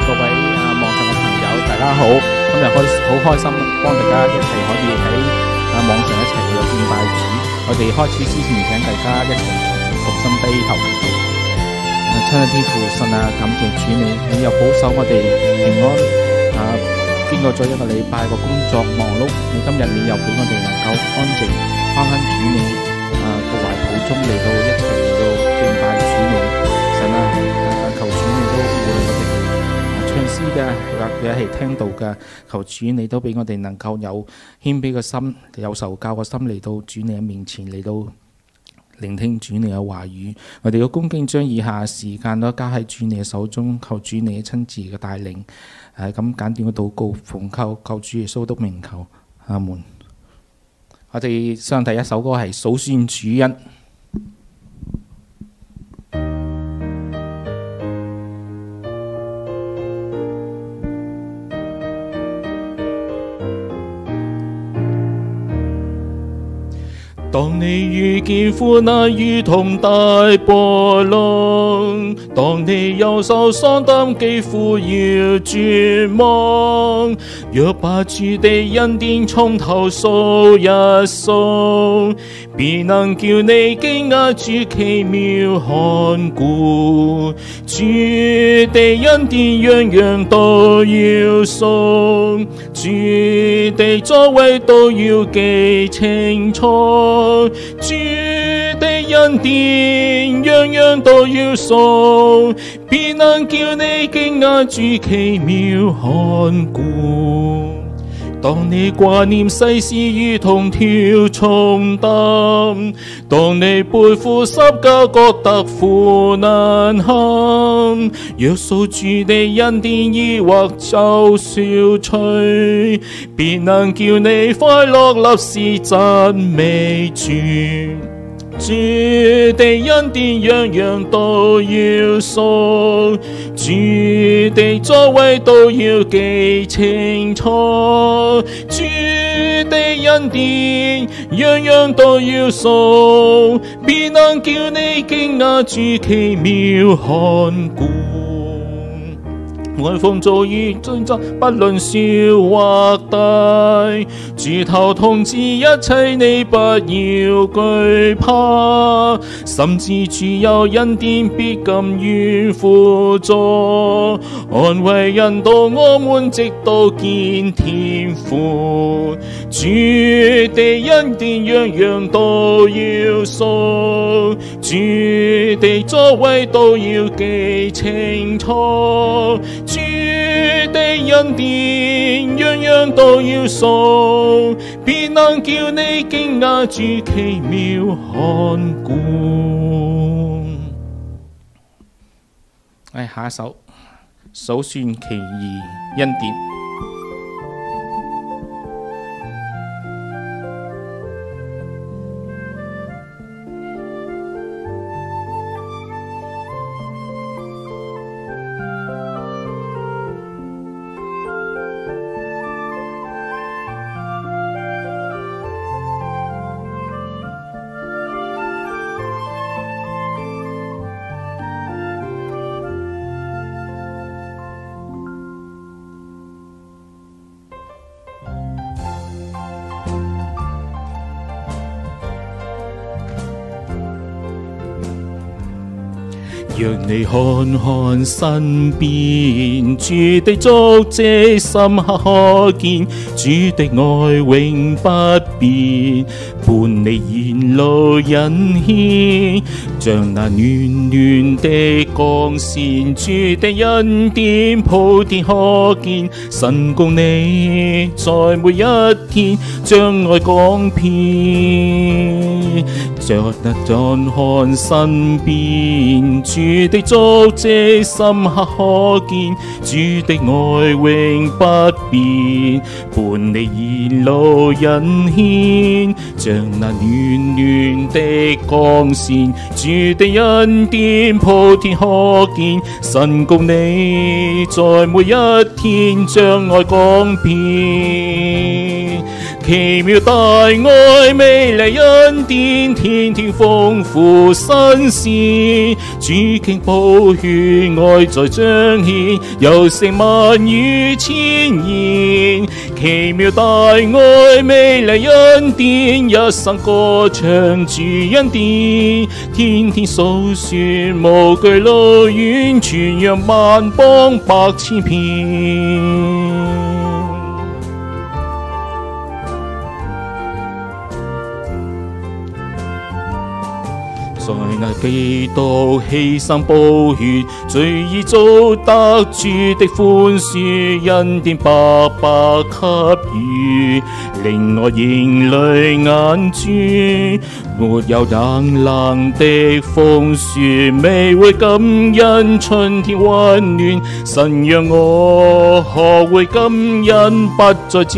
各位網上嘅朋友，大家好！今日好開心，幫大家一齊可以喺網上一齊去敬拜主。我哋開始之前，請大家一齊同心低頭祈禱。親愛的天父神啊，感謝主你又保守我哋平安經過咗一個禮拜個工作忙碌，今日你又俾我哋能夠安靜翻返主你個懷抱中嚟到一齊嚟到敬拜主你。神啊，求主你都護我哋唱詩嘅或者係聽道嘅，求主你都俾我哋能夠有謙卑嘅心，有受教嘅心嚟到主你嘅面前嚟到聆聽主你嘅話語。我哋要恭敬將以下時間都交喺主你嘅手中，求主你親自嘅帶領。咁簡短嘅禱告，奉靠救主耶穌的名求，阿門。我哋上第一首歌係數算主恩。當你遇見苦難如同大波浪，當你憂愁喪膽幾乎要絕望，若把主的恩典從頭數一數，必能叫你驚訝主奇妙看顧。主的恩典樣樣都要數，主的作為都要記清楚。主的恩典樣樣都要數，必能叫你驚訝主奇妙看顧。當你掛念世事如同挑重擔，當你背負十架覺得苦難堪，若數主的恩典疑惑就消除，必能叫你快樂立時讚美主。主的恩典樣樣都要數，主的作為都要記清楚。主的恩典樣樣都要數，必能叫你驚訝主奇妙看顧。外風早已進襲，不論小或大，主頭統治一切，你不要懼怕。甚至主有恩典，必甘願輔助，安慰引導我們，直到見天父。主的恩典樣樣都要數，主的作為都要記清楚。主的恩典樣樣都要數，必能叫你驚訝主奇妙看顧。下一首數算奇異恩典。若你看看身邊，主的足跡深刻可見，主的愛永不變，伴你沿路引牽，像那暖暖的光線，主的恩典普天可見，神共你在每一天，將愛廣遍，着那張看身邊，主的足跡深刻可見，主的愛永不變，伴你沿路引牽，像那暖暖的光線，主的恩典普天可見，神共你在每一天，將愛廣遍。 奇妙大愛美麗恩典，天天豐富新鮮，主傾寶血愛在彰顯，有成萬語千言。奇妙大愛美麗恩典，一生歌唱主恩典，天天訴說無懼路遠，傳揚萬邦百千遍。在那基督犧牲寶血，罪已遭得主的寬恕，恩典白白給予，令我眼淚眼珠，沒有冷冷的風雪，未會感恩春天溫暖，神讓我學會感恩，不再嗟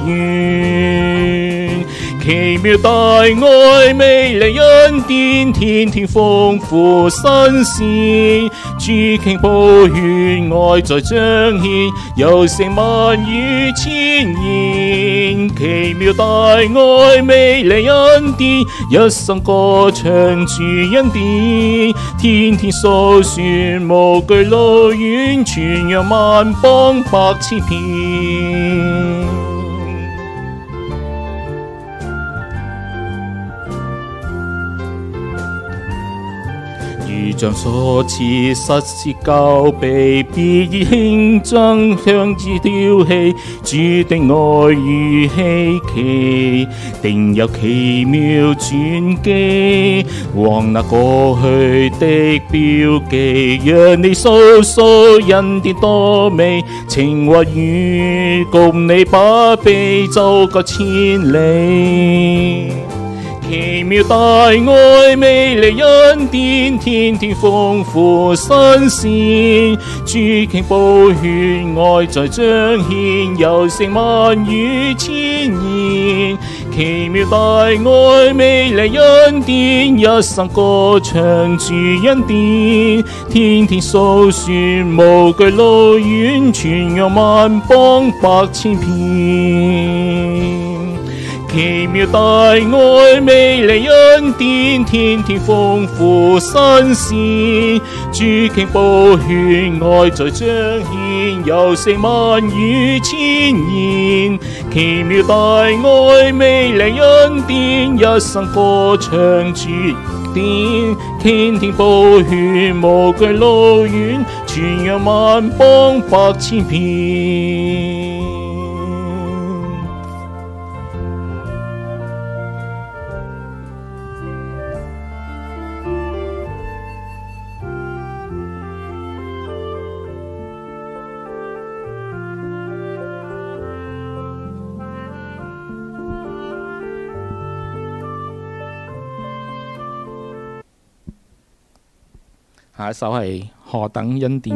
怨。奇妙大愛美麗恩典，天天豐富新鮮，主傾寶血愛在彰顯，有成萬語千言。奇妙大愛美麗恩典，一生歌唱主恩典，天天訴說無懼路遠，傳揚萬邦百千遍。如像所賜實是交臂，必以輕爭向之挑起，主的愛如希奇，定有奇妙轉機，往那過去的標記，讓你訴訴恩典多美，情或與共你把臂走過千里。奇妙大愛美麗恩典，天天豐富新鮮，主傾寶血愛在彰顯，有成萬語千言。奇妙大愛美麗恩典，一生歌唱主恩典，天天訴說無懼路遠，傳揚萬邦百千遍。奇妙大愛美麗恩典，天天豐富新鮮，主傾寶血愛在彰顯，有成萬語千言。奇妙大愛美麗恩典，一生歌唱主典，天天寶血無懼路遠，傳揚萬邦百千遍。下一首係何等恩典。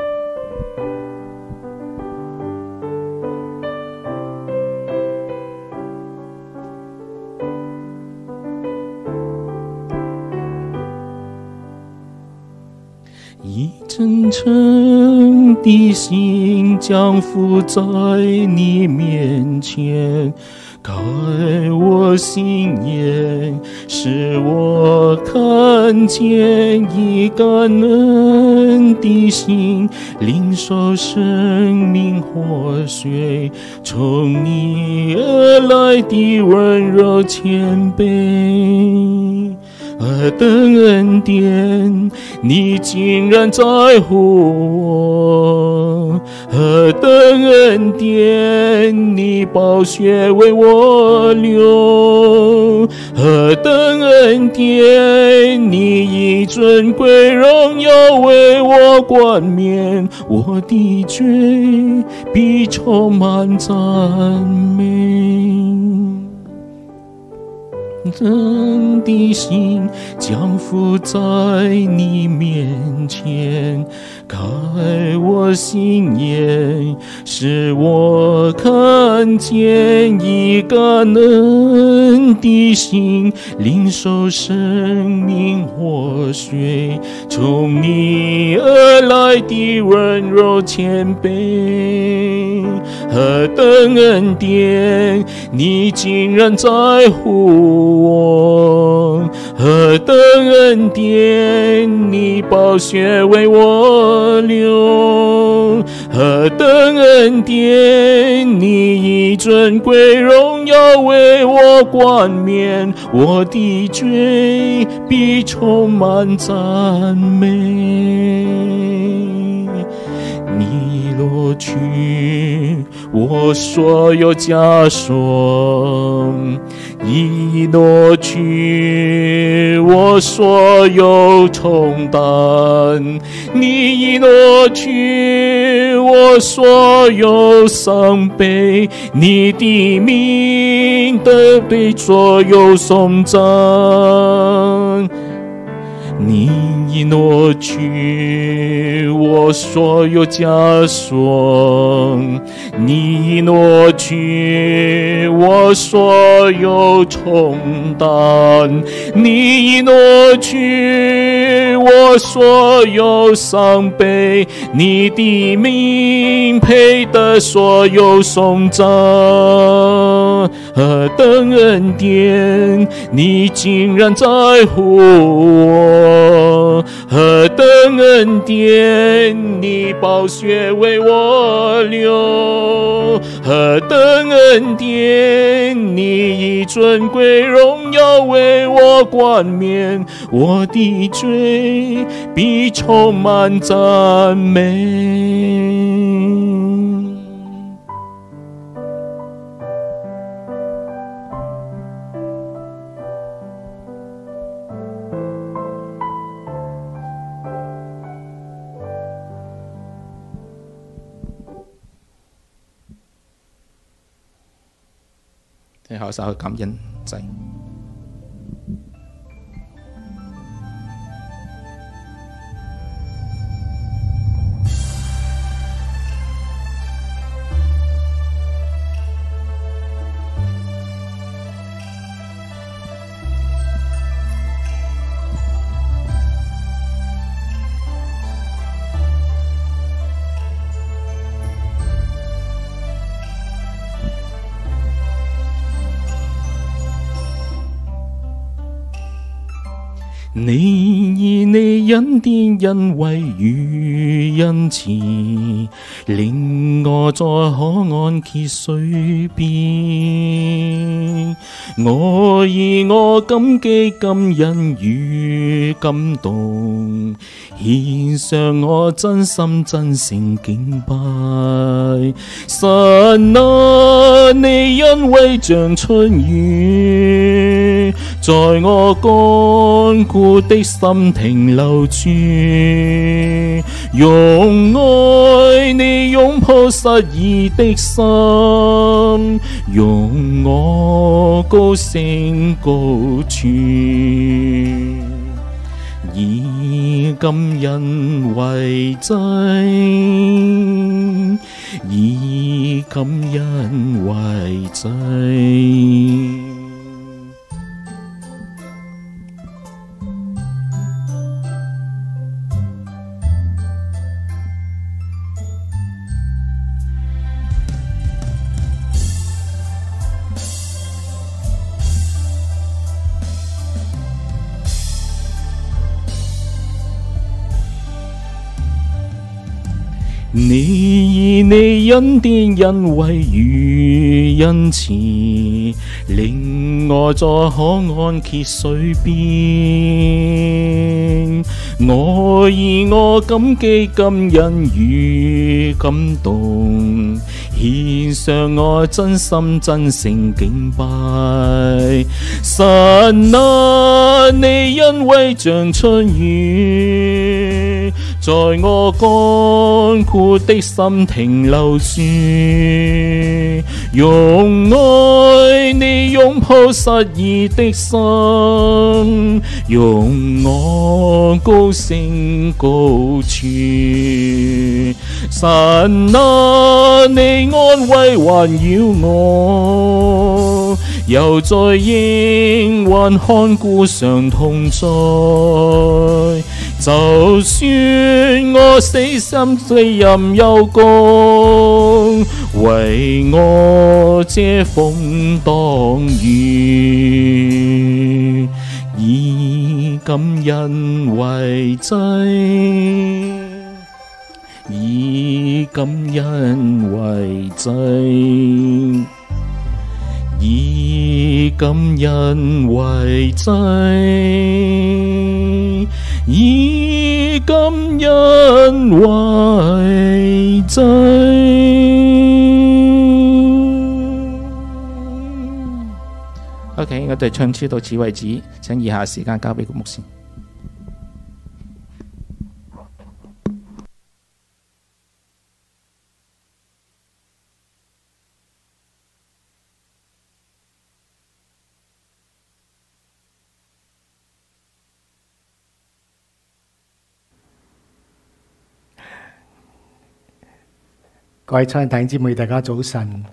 以真誠的心降服在你面前，開我心眼，使我看見以感恩的心，領受生命活水，從你而來的溫柔謙卑。何等恩典，你竟然在乎我！何等恩典，你寶血為我流！何等恩典，你以尊貴榮耀為我冠冕，我的罪必充滿讚美。 真的心降服在你面前，开我心眼，使我看见一个能的心，领受生命活水，从你而来的温柔谦卑。何等恩典，你竟然在乎我，何等恩典，你宝血为我流，何等恩典，你以尊贵荣耀为我冠冕，我的罪必充满赞美。你挪去我所有枷锁，你挪去我所有重担，你挪去我所有伤悲，你的名得被所有颂赞。你挪去我所有枷锁，你挪去我所有重担，你挪去我所有伤悲，你的名配得所有颂赞。何等恩典，你竟然在乎我，何等恩典，你宝血为我流，何等恩典，你以尊贵荣耀为我冠冕，我的罪必充满赞美。最後首感恩祭。你以你恩典恩惠與恩慈，令我在可安歇水邊。我以我感激感恩與感動，獻上我真心真誠敬拜。神啊，你恩惠像春雨，在我乾枯的心停留住，用愛你擁抱失意的心，用我高聲高處，以感恩為祭，以感恩為祭。你以你恩典恩惠與恩慈，令我在可安歇水邊。我以我感激感恩與感動，獻上我真心真誠敬拜。神啊，你恩惠像春雨， 在我乾枯的心停留住，用愛你擁抱失意的心，用我高聲高處。神啊，你安慰環繞我，又在應允看顧常同在。就算我死心責任又高，為我遮風擋雨，以感恩為祭，以感恩為祭，以感恩為祭，以感恩為祭。OK， 我哋唱詩到此為止，請以下時間交俾牧師。 各位親愛弟兄姊妹，大家早晨。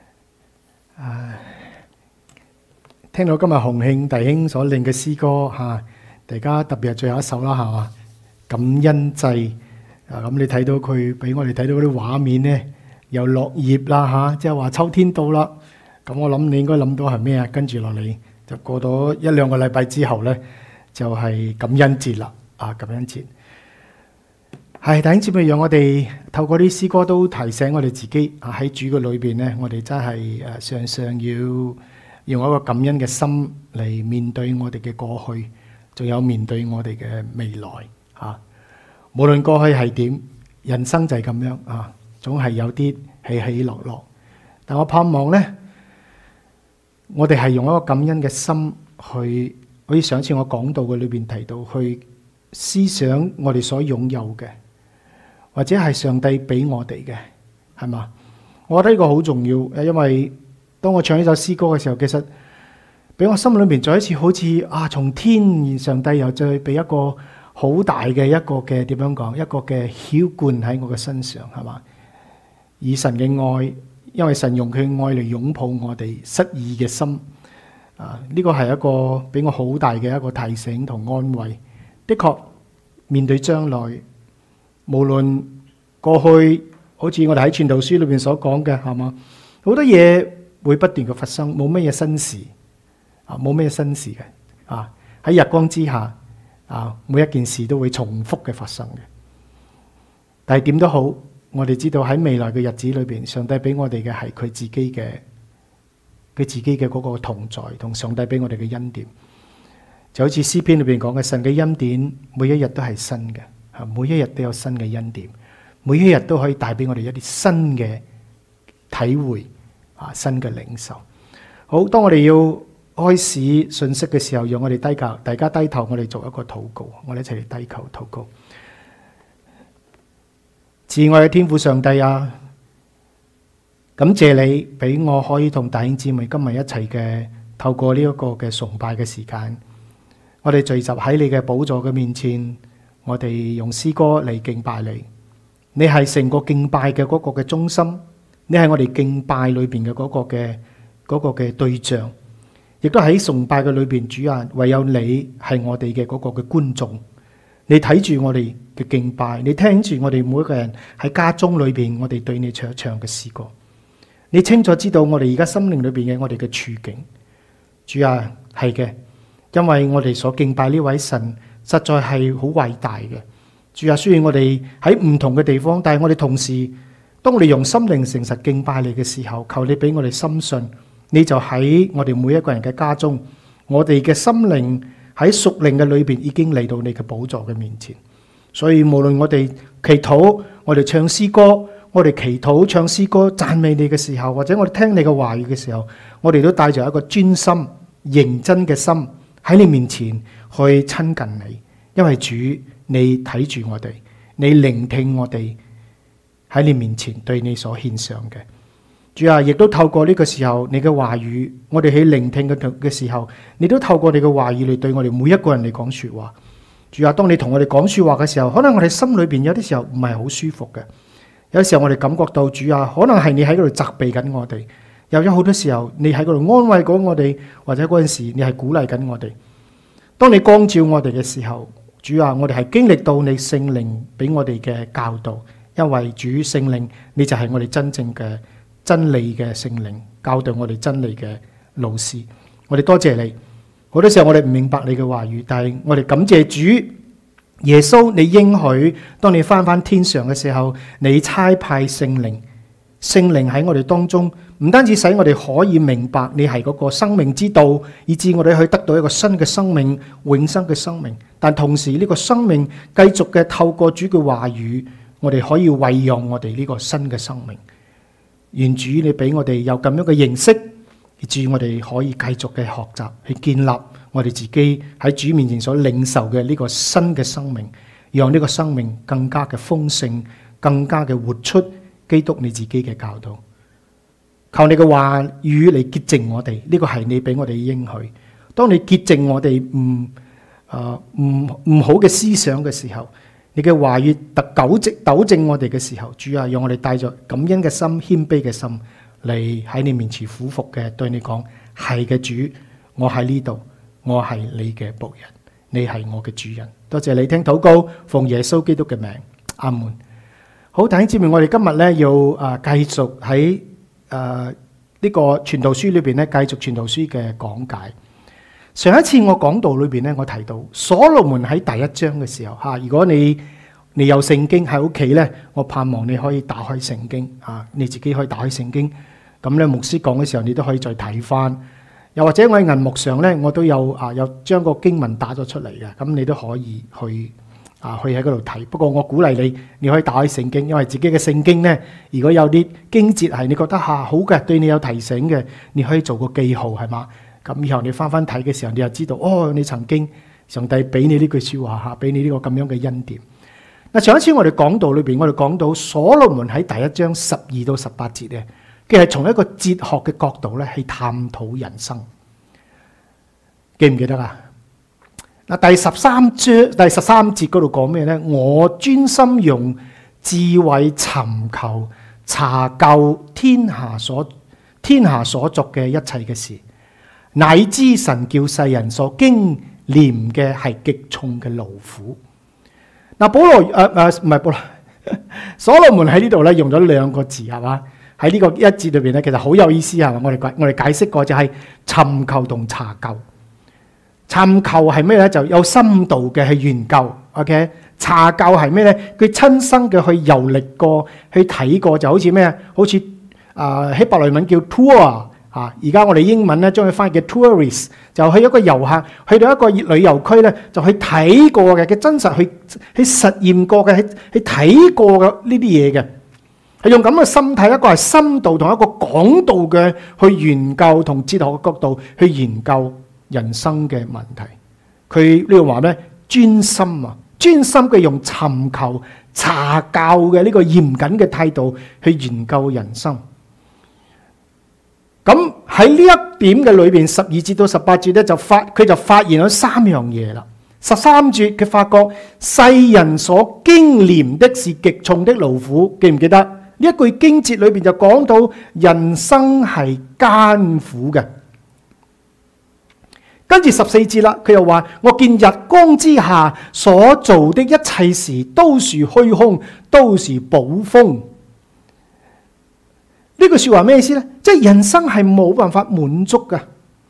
聽到今日洪慶弟兄所領嘅詩歌大家特別係最後一首啦，係嘛？感恩祭咁你睇到佢俾我哋睇到嗰啲畫面咧，又落葉啦即係話秋天到啦。咁我諗你應該諗到係咩啊？跟住落嚟就過咗一兩個禮拜之後咧，就係感恩節啦。感恩節。係弟兄姊妹，讓我哋透過啲詩歌都提醒我哋自己喺主嘅裏邊咧，我哋真係常常要用一個感恩嘅心嚟面對我哋嘅過去，仲有面對我哋嘅未來無論過去係點，人生就係咁樣總係有啲起起落落。但我盼望咧，我哋係用一個感恩嘅心去，好似上次我講道嘅裏邊提到，去思想我哋所擁有嘅。或者係上帝俾我哋嘅，係嘛？我覺得呢個好重要，因為當我唱呢首詩歌嘅時候，其實俾我心裏面再一次好似從天上帝又再俾一個好大嘅一個嘅點樣講，一個嘅澆灌喺我嘅身上，係嘛？以神嘅愛，因為神用佢嘅愛嚟擁抱我哋失意嘅心，呢個係一個俾我好大嘅一個提醒同安慰。的確面對將來。無論過去好似我哋喺傳道書裏邊所講嘅，係嘛？好多嘢會不斷嘅發生，冇乜嘢新事冇乜嘢新事嘅喺日光之下每一件事都會重複嘅發生嘅。但係點都好，我哋知道喺未來嘅日子裏邊，上帝俾我哋嘅係佢自己嘅嗰個同在，同上帝俾我哋嘅恩典，就好似詩篇裏邊講嘅，神嘅恩典每一日都係新嘅。每一日都有新嘅恩典，每一日都可以帶俾我哋一啲新嘅體會新嘅領受。好，當我哋要開始信息嘅時候，讓我哋大家低頭，我哋做一個禱告，我哋一齊嚟低頭禱告。慈愛嘅天父上帝感謝你俾我可以同弟兄姊妹今日一齊嘅透過呢一個嘅崇拜嘅時間，我哋聚集喺你嘅寶座嘅面前。我哋用詩歌嚟敬拜你，你係成個敬拜嘅嗰個嘅中心，你係我哋敬拜裏邊嘅嗰個嘅對象，亦都喺崇拜嘅裏邊，主啊，唯有你係我哋嘅嗰個嘅觀眾，你睇住我哋嘅敬拜，你聽住我哋每一個人喺家中裏邊，我哋對你唱嘅詩歌，你清楚知道我哋而家心靈裏邊嘅我哋嘅處境，主啊，係嘅，因為我哋所敬拜呢位神。實在係好偉大嘅，主啊！雖然我哋喺唔同嘅地方，但係我哋同時，當我哋用心靈誠實敬拜你嘅時候，求你俾我哋深信，你就喺我哋每一個人嘅家中，我哋嘅心靈喺屬靈嘅裏邊已經嚟到你嘅寶座嘅面前。所以無論我哋祈禱，我哋唱詩歌，我哋祈禱唱詩歌讚美你嘅時候，或者我哋聽你嘅話語嘅時候，我哋都帶着一個專心認真嘅心喺你面前去親近你，因為主你睇住我哋， 你聆聽我哋喺你面前對你所獻上嘅。主啊，亦都透過呢個時候你嘅話語，我哋喺聆聽嘅時候，你都透過你嘅話語嚟對我哋每一個人嚟講說話。主啊，當你同我哋講說話嘅時候，可能我哋心裏邊有啲時候唔係好舒服嘅，有時候我哋感覺到主啊，可能係你喺嗰度責備緊我哋，有咗好多時候你喺嗰度安慰緊我哋，或者嗰陣時你係鼓勵緊我哋。當你光照我哋嘅時候，主啊，我哋係經歷到你聖靈俾我哋嘅教導，因為主聖靈你就係我哋真正嘅真理嘅聖靈，教導我哋真理嘅老師。我哋多謝你。好多時候我哋唔明白你嘅話語，但係我哋感謝主耶穌，你應許當你翻天上嘅時候，你差派聖靈，聖靈喺我哋當中，唔單止使我哋可以明白你係嗰個生命之道，以致我哋去得到一個新嘅生命，永生嘅生命。但同時呢個生命繼續嘅透過主嘅話語，我哋可以餵養我哋呢個新嘅生命。願主你俾我哋有咁樣嘅認識，以致我哋可以繼續嘅學習，去建立我哋自己喺主面前所領受嘅呢個新嘅生命，讓呢個生命更加嘅豐盛，更加嘅活出基督你自己嘅教導。求你嘅話語嚟潔淨我哋，呢個係你俾我哋應許。當你潔淨我哋唔好嘅思想嘅時候，你嘅話語糾正我哋嘅時候，主啊，讓我哋帶着感恩嘅心、謙卑嘅心嚟喺你面前俯伏嘅對你講：係嘅主，我喺呢度，我係你嘅僕人，你係我嘅主人。多謝你聽禱告，奉耶穌基督嘅名，阿門。好，弟兄姊妹，我哋今日咧要繼續喺呢個傳道書裏邊咧，繼續傳道書嘅講解。上一次我講道裏邊咧，我提到所羅門喺第一章嘅時候吓，如果你有聖經喺屋企咧，我盼望你可以打開聖經啊，你自己可以打開聖經。咁咧牧師講嘅時候，你都可以再睇翻。又或者我喺銀幕上咧，我都有將個經文打咗出嚟嘅，咁你都可以去喺嗰度睇。不過我鼓勵你可以打開聖經，因為自己嘅聖經咧，如果有啲經節係你覺得好嘅，對你有提醒嘅，你可以做個記號，係嘛？咁以後你翻睇嘅時候，你就知道你曾經上帝俾你呢句說話吓，俾你呢個咁樣嘅恩典。嗱，上一次我哋講道裏邊，我哋講到所羅門喺第一章12到18節嘅，佢係從一個哲學嘅角度咧去探討人生，記唔記得啊？嗱，第13節嗰度講咩咧？我專心用智慧尋求查究天下所作嘅一切嘅事，乃知神叫世人所經念嘅係極重嘅勞苦。嗱，所羅門喺呢度咧用咗兩個字，係嘛？喺呢個一節裏邊咧，其實好有意思，係嘛？我哋解釋過，就係尋求同查究。尋求係咩咧？就有深度嘅去研究。OK， 查究係咩咧？佢親身嘅去遊歷過，去睇過，就好似咩？好似希伯來文叫 tour。而家我哋英文咧將佢翻譯嘅 tourist， 就去一個遊客去到一個旅遊區咧，就去睇過嘅，佢真實去實驗過嘅，去睇過嘅呢啲嘢嘅，係用咁嘅心態，一個係深度同一個廣度嘅去研究，同哲學嘅角度去研究人生嘅問題。佢呢個話咧專心嘅用尋求查究嘅呢個嚴謹嘅態度去研究人生。咁喺呢一點嘅裏邊，12節到18節咧佢就發現咗3樣嘢啦。13節佢發覺世人所經念的是極重的勞苦，記唔記得？呢一句經節裏邊就講到人生係艱苦嘅。跟住14節啦，佢又話：我見日光之下所做的一切事都是虛空，都是捕風。呢句說話咩意思呢？即係人生係冇辦法滿足噶。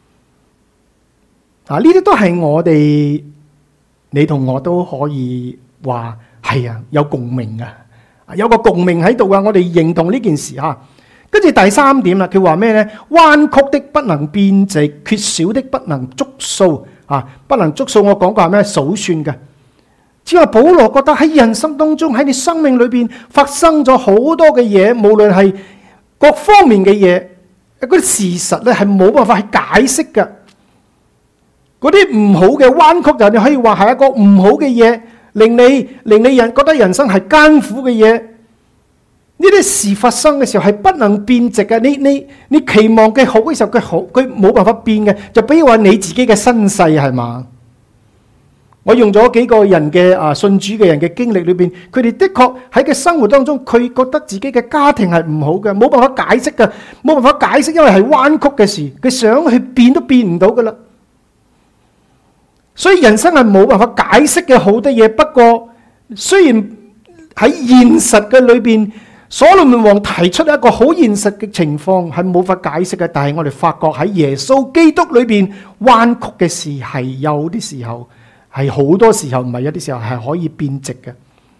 呢啲都係我哋，你同我都可以話係啊，有共鳴啊，有個共鳴喺度啊。我哋認同呢件事吓。跟住第3點啦，佢話咩呢？彎曲的不能變直，缺少的不能足數啊，不能足數。我講過係咩？數算嘅。只係保羅覺得喺人生當中，喺你生命裏邊發生咗好多嘅嘢，無論係各方面嘅嘢，嗰啲事實咧係冇辦法去解釋嘅。嗰啲唔好嘅彎曲，就你可以話係一個唔好嘅嘢， 令你人覺得人生係艱苦嘅嘢，呢啲事發生嘅時候係不能變值嘅。你期望嘅好嘅時候，佢冇辦法變嘅。就比如話你自己嘅身世係嘛？我用咗幾個人嘅信主嘅人嘅經歷裏邊，佢哋的確喺嘅生活當中，佢覺得自己嘅家庭係唔好嘅，冇辦法解釋嘅，冇辦法解釋，因為係彎曲嘅事，佢想去變都變唔到噶啦。所以人生係冇辦法解釋嘅好多嘢。不過雖然喺現實嘅裏邊，所羅門王提出一個好現實嘅情況係冇法解釋嘅，但係我哋發覺喺耶穌基督裏邊彎曲嘅事係有啲時候。係好多時候，唔係有啲時候係可以變直嘅。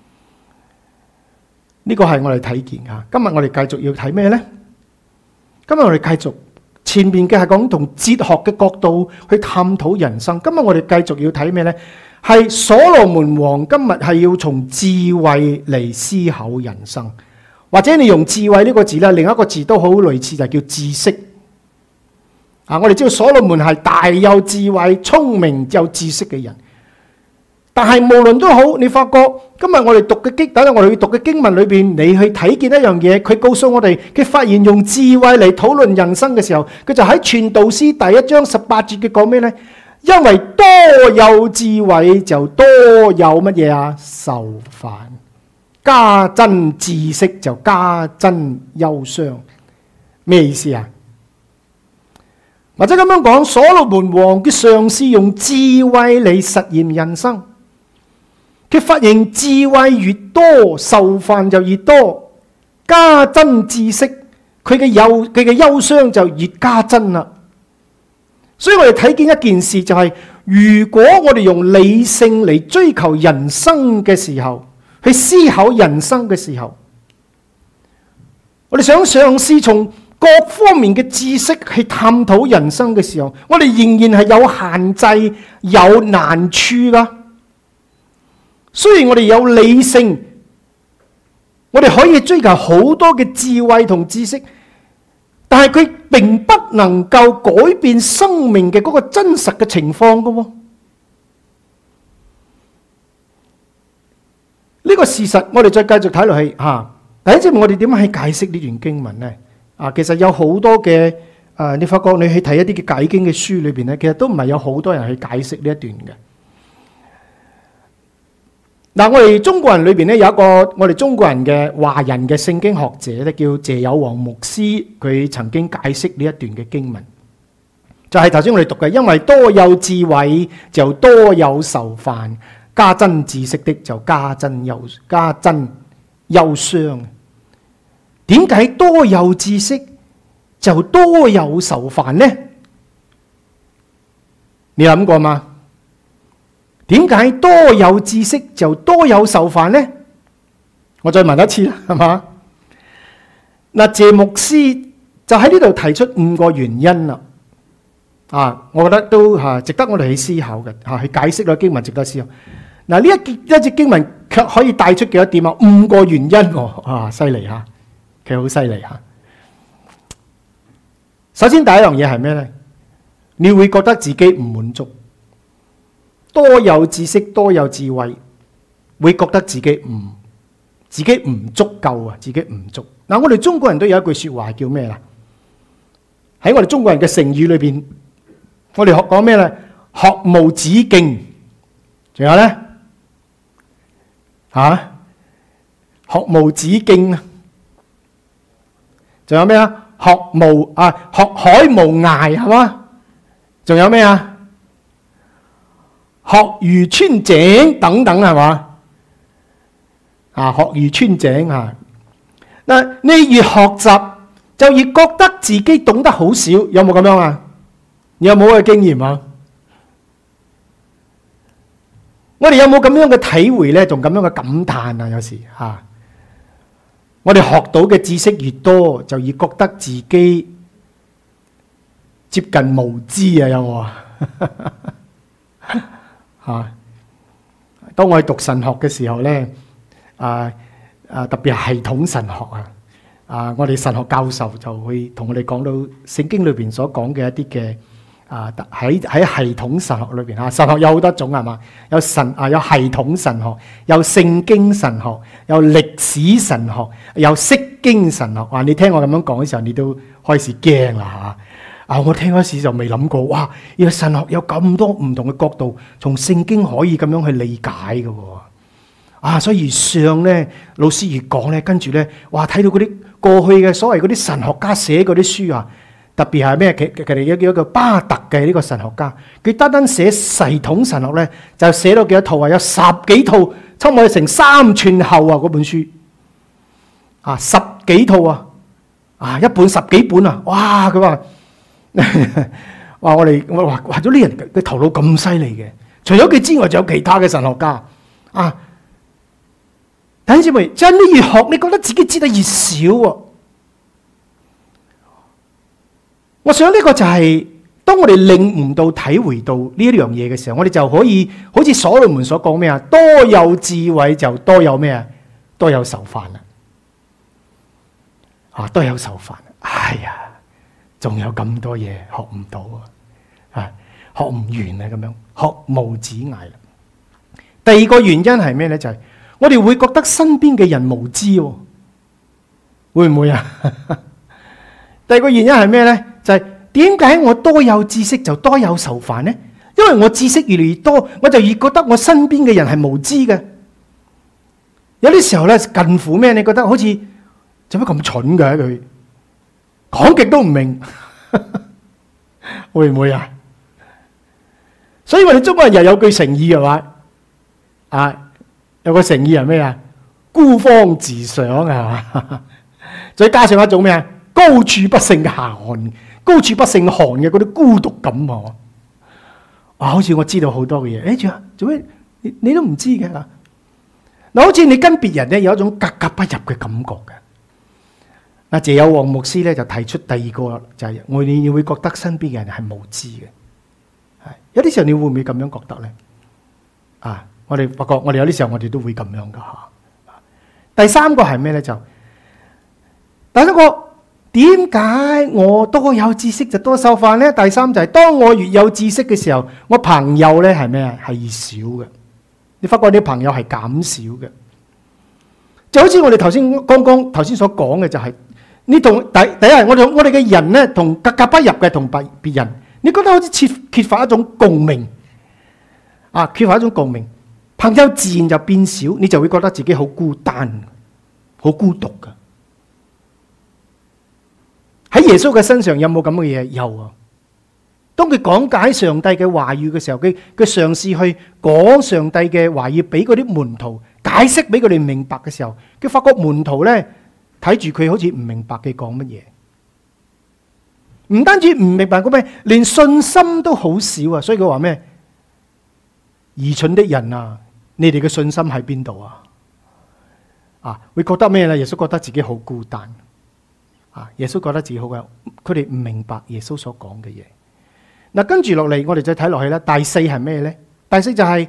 呢個係我哋睇見啊。今日我哋繼續要睇咩呢？今日我哋繼續前面嘅係講從哲學嘅角度去探討人生。今日我哋繼續要睇咩呢？係所羅門王今日係要從智慧嚟思考人生，或者你用智慧呢個字咧，另一個字都好類似，就叫知識。我哋知道所羅門係大有智慧、聰明有知識嘅人。但係無論都好，你發覺今日我哋讀嘅等陣我哋要讀嘅經文裏邊，你去睇見一樣嘢，佢告訴我哋，佢發現用智慧嚟討論人生嘅時候，佢就喺傳道書第1章18節嘅講咩呢？因為多有智慧就多有乜嘢啊？愁煩，加增知識就加增憂傷。咩意思啊？或者咁樣講，所羅門王嘅嘗試用智慧嚟實驗人生。佢發現智慧越多，愁煩就越多，加增知識，佢嘅憂傷就越加增啦。所以我哋睇見一件事，就係如果我哋用理性嚟追求人生嘅時候，去思考人生嘅時候，我哋想嘗試從各方面嘅知識去探討人生嘅時候，我哋仍然係有限制、有難處噶。雖然我哋有理性，我哋可以追求好多嘅智慧同知識，但係佢並不能夠改變生命嘅嗰個真實嘅情況噶。呢個事實，我哋再繼續睇落去吓。第一節目我哋點樣去解釋呢段經文呢？其實有好多嘅你發覺你去睇一啲嘅解經嘅書裏邊咧，其實都唔係有好多人去解釋呢一段嘅。嗱，我哋中國人裏邊咧有一個我哋中國人嘅華人嘅聖經學者咧，叫謝友煌牧師，佢曾經解釋呢一段嘅經文，就係頭先我哋讀嘅，因為多有智慧就多有愁煩，加增知識的就加增憂傷。點解多有知識就多有愁煩呢？你諗過嗎？點解多有知識就多有愁煩呢？我再問一次啦，係嘛？嗱，謝牧師就喺呢度提出5個原因啦。我覺得都值得我哋去思考嘅，去解釋個經文值得思考。嗱，呢一節經文卻可以帶出幾多點啊？5個原因喎，犀利嚇，佢好犀利嚇。首先第一樣嘢係咩呢？你會覺得自己唔滿足。多有知識，多有智慧，會覺得自己唔足夠啊，自己唔足。嗱，我哋中國人都有一句說話叫咩啦？喺我哋中國人嘅成語裏邊，我哋講咩咧？學無止境，仲有咧學無止境啊，仲有咩啊？學海無涯，係嘛？仲有咩啊？學如穿井等等，係嘛？學如穿井啊！嗱，你越學習就越覺得自己懂得好少，有冇咁樣啊？你有冇嘅經驗啊？我哋有冇咁樣嘅體會咧？仲咁樣嘅感嘆啊？有時我哋學到嘅知識越多，就越覺得自己接近無知啊！有冇啊？當我去讀神學嘅時候咧，特別係系統神學我哋神學教授就會同我哋講到聖經裏邊所講嘅一啲嘅喺系統神學裏邊啊，神學有好多種係嘛？有有系統神學，有聖經神學，有歷史神學，有釋經神學。你聽我咁樣講嘅時候，你都開始驚啦嚇！我聽嗰時就未諗過，哇！原來神學有咁多唔同嘅角度，從聖經可以咁樣去理解嘅喎。所以上咧老師越講咧，跟住咧，哇！睇到嗰啲過去嘅所謂嗰啲神學家寫嗰啲書啊，特別係咩？佢哋叫一個巴特嘅呢個神學家，佢單單寫系統神學咧，就寫到幾多套啊？有10幾套，差唔多成3寸厚啊！嗰本書10幾套一本10幾本啊！哇！佢話我話咗呢人嘅頭腦咁犀利嘅，除咗佢之外，仲有其他嘅神學家弟兄姊妹，真係越學，你覺得自己知得越少喎。我想呢個就係當我哋領悟到、體會到呢一樣嘢嘅時候，我哋就可以好似所羅門所講咩啊？多有智慧就多有咩啊？多有愁煩多有愁煩。哎呀，仲有咁多嘢學唔到學唔完咁樣，學無止涯啦。第二個原因係咩咧？就係我哋會覺得身邊嘅人無知，會唔會啊？第二個原因係咩咧？就係點解我多有知識就多有愁煩呢？因為我知識越嚟越多，我就越覺得我身邊嘅人係無知嘅。有啲時候咧，近乎咩？你覺得好似做乜咁蠢嘅佢，講極都唔明，會唔會啊？所以我哋中國人又有句成語係嘛？有個成語係咩啊？孤芳自賞係嘛？再加上一種咩啊？高處不勝寒，高處不勝寒嘅嗰啲孤獨感好似我知道好多嘅嘢，做咩你都唔知嘅嗱？好似你跟別人咧有一種格格不入嘅感覺嘅。謝友旺牧師咧就提出第二個就係我哋會覺得身邊嘅人係無知嘅。有啲時候你會唔會咁樣覺得咧？我哋發覺我哋有啲時候我哋都會咁樣噶吓。第三個係咩咧？就第一個。點解我多有知識就多受煩呢？第三就係當我越有知識嘅時候，我朋友咧係咩啊？係越少嘅。你發覺你朋友係減少嘅，就好似我哋頭先所講嘅，就係你同第一係我哋嘅人咧，同格格不入嘅同別人，你覺得好似缺乏一種共鳴缺乏一種共鳴，朋友自然就變少，你就會覺得自己好孤單、好孤獨嘅。喺耶穌嘅身上有冇咁嘅嘢？有啊！當佢講解上帝嘅話語嘅時候，佢嘗試去講上帝嘅話語俾嗰啲門徒解釋俾佢哋明白嘅時候，佢發覺門徒咧睇住佢好似唔明白佢講乜嘢，唔單止唔明白嗰咩，連信心都好少啊！所以佢話咩？愚蠢的人啊，你哋嘅信心喺邊度會覺得咩咧？耶穌覺得自己好孤單。耶穌覺得自己好嘅，佢哋唔明白耶穌所講嘅嘢。嗱，跟住落嚟，我哋再睇落去啦。第四係咩咧？第四就係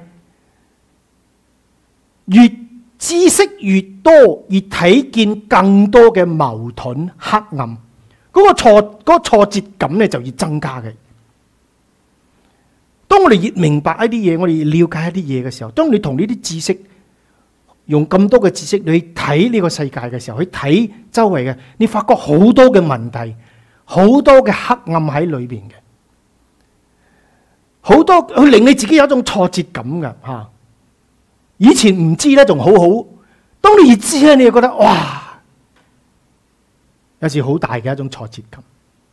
越知識越多，越睇見更多嘅矛盾黑暗，嗰個挫折感咧就越增加嘅。當我哋越明白一啲嘢，我哋越了解一啲嘢嘅時候，當你同呢啲知識用咁多嘅知識你去睇呢個世界嘅時候，去睇周圍嘅，你發覺好多嘅問題，好多嘅黑暗喺裏邊嘅，好多去令你自己有一種挫折感嘅以前唔知咧仲好好，當你越知咧，你就覺得哇，有時好大嘅一種挫折感。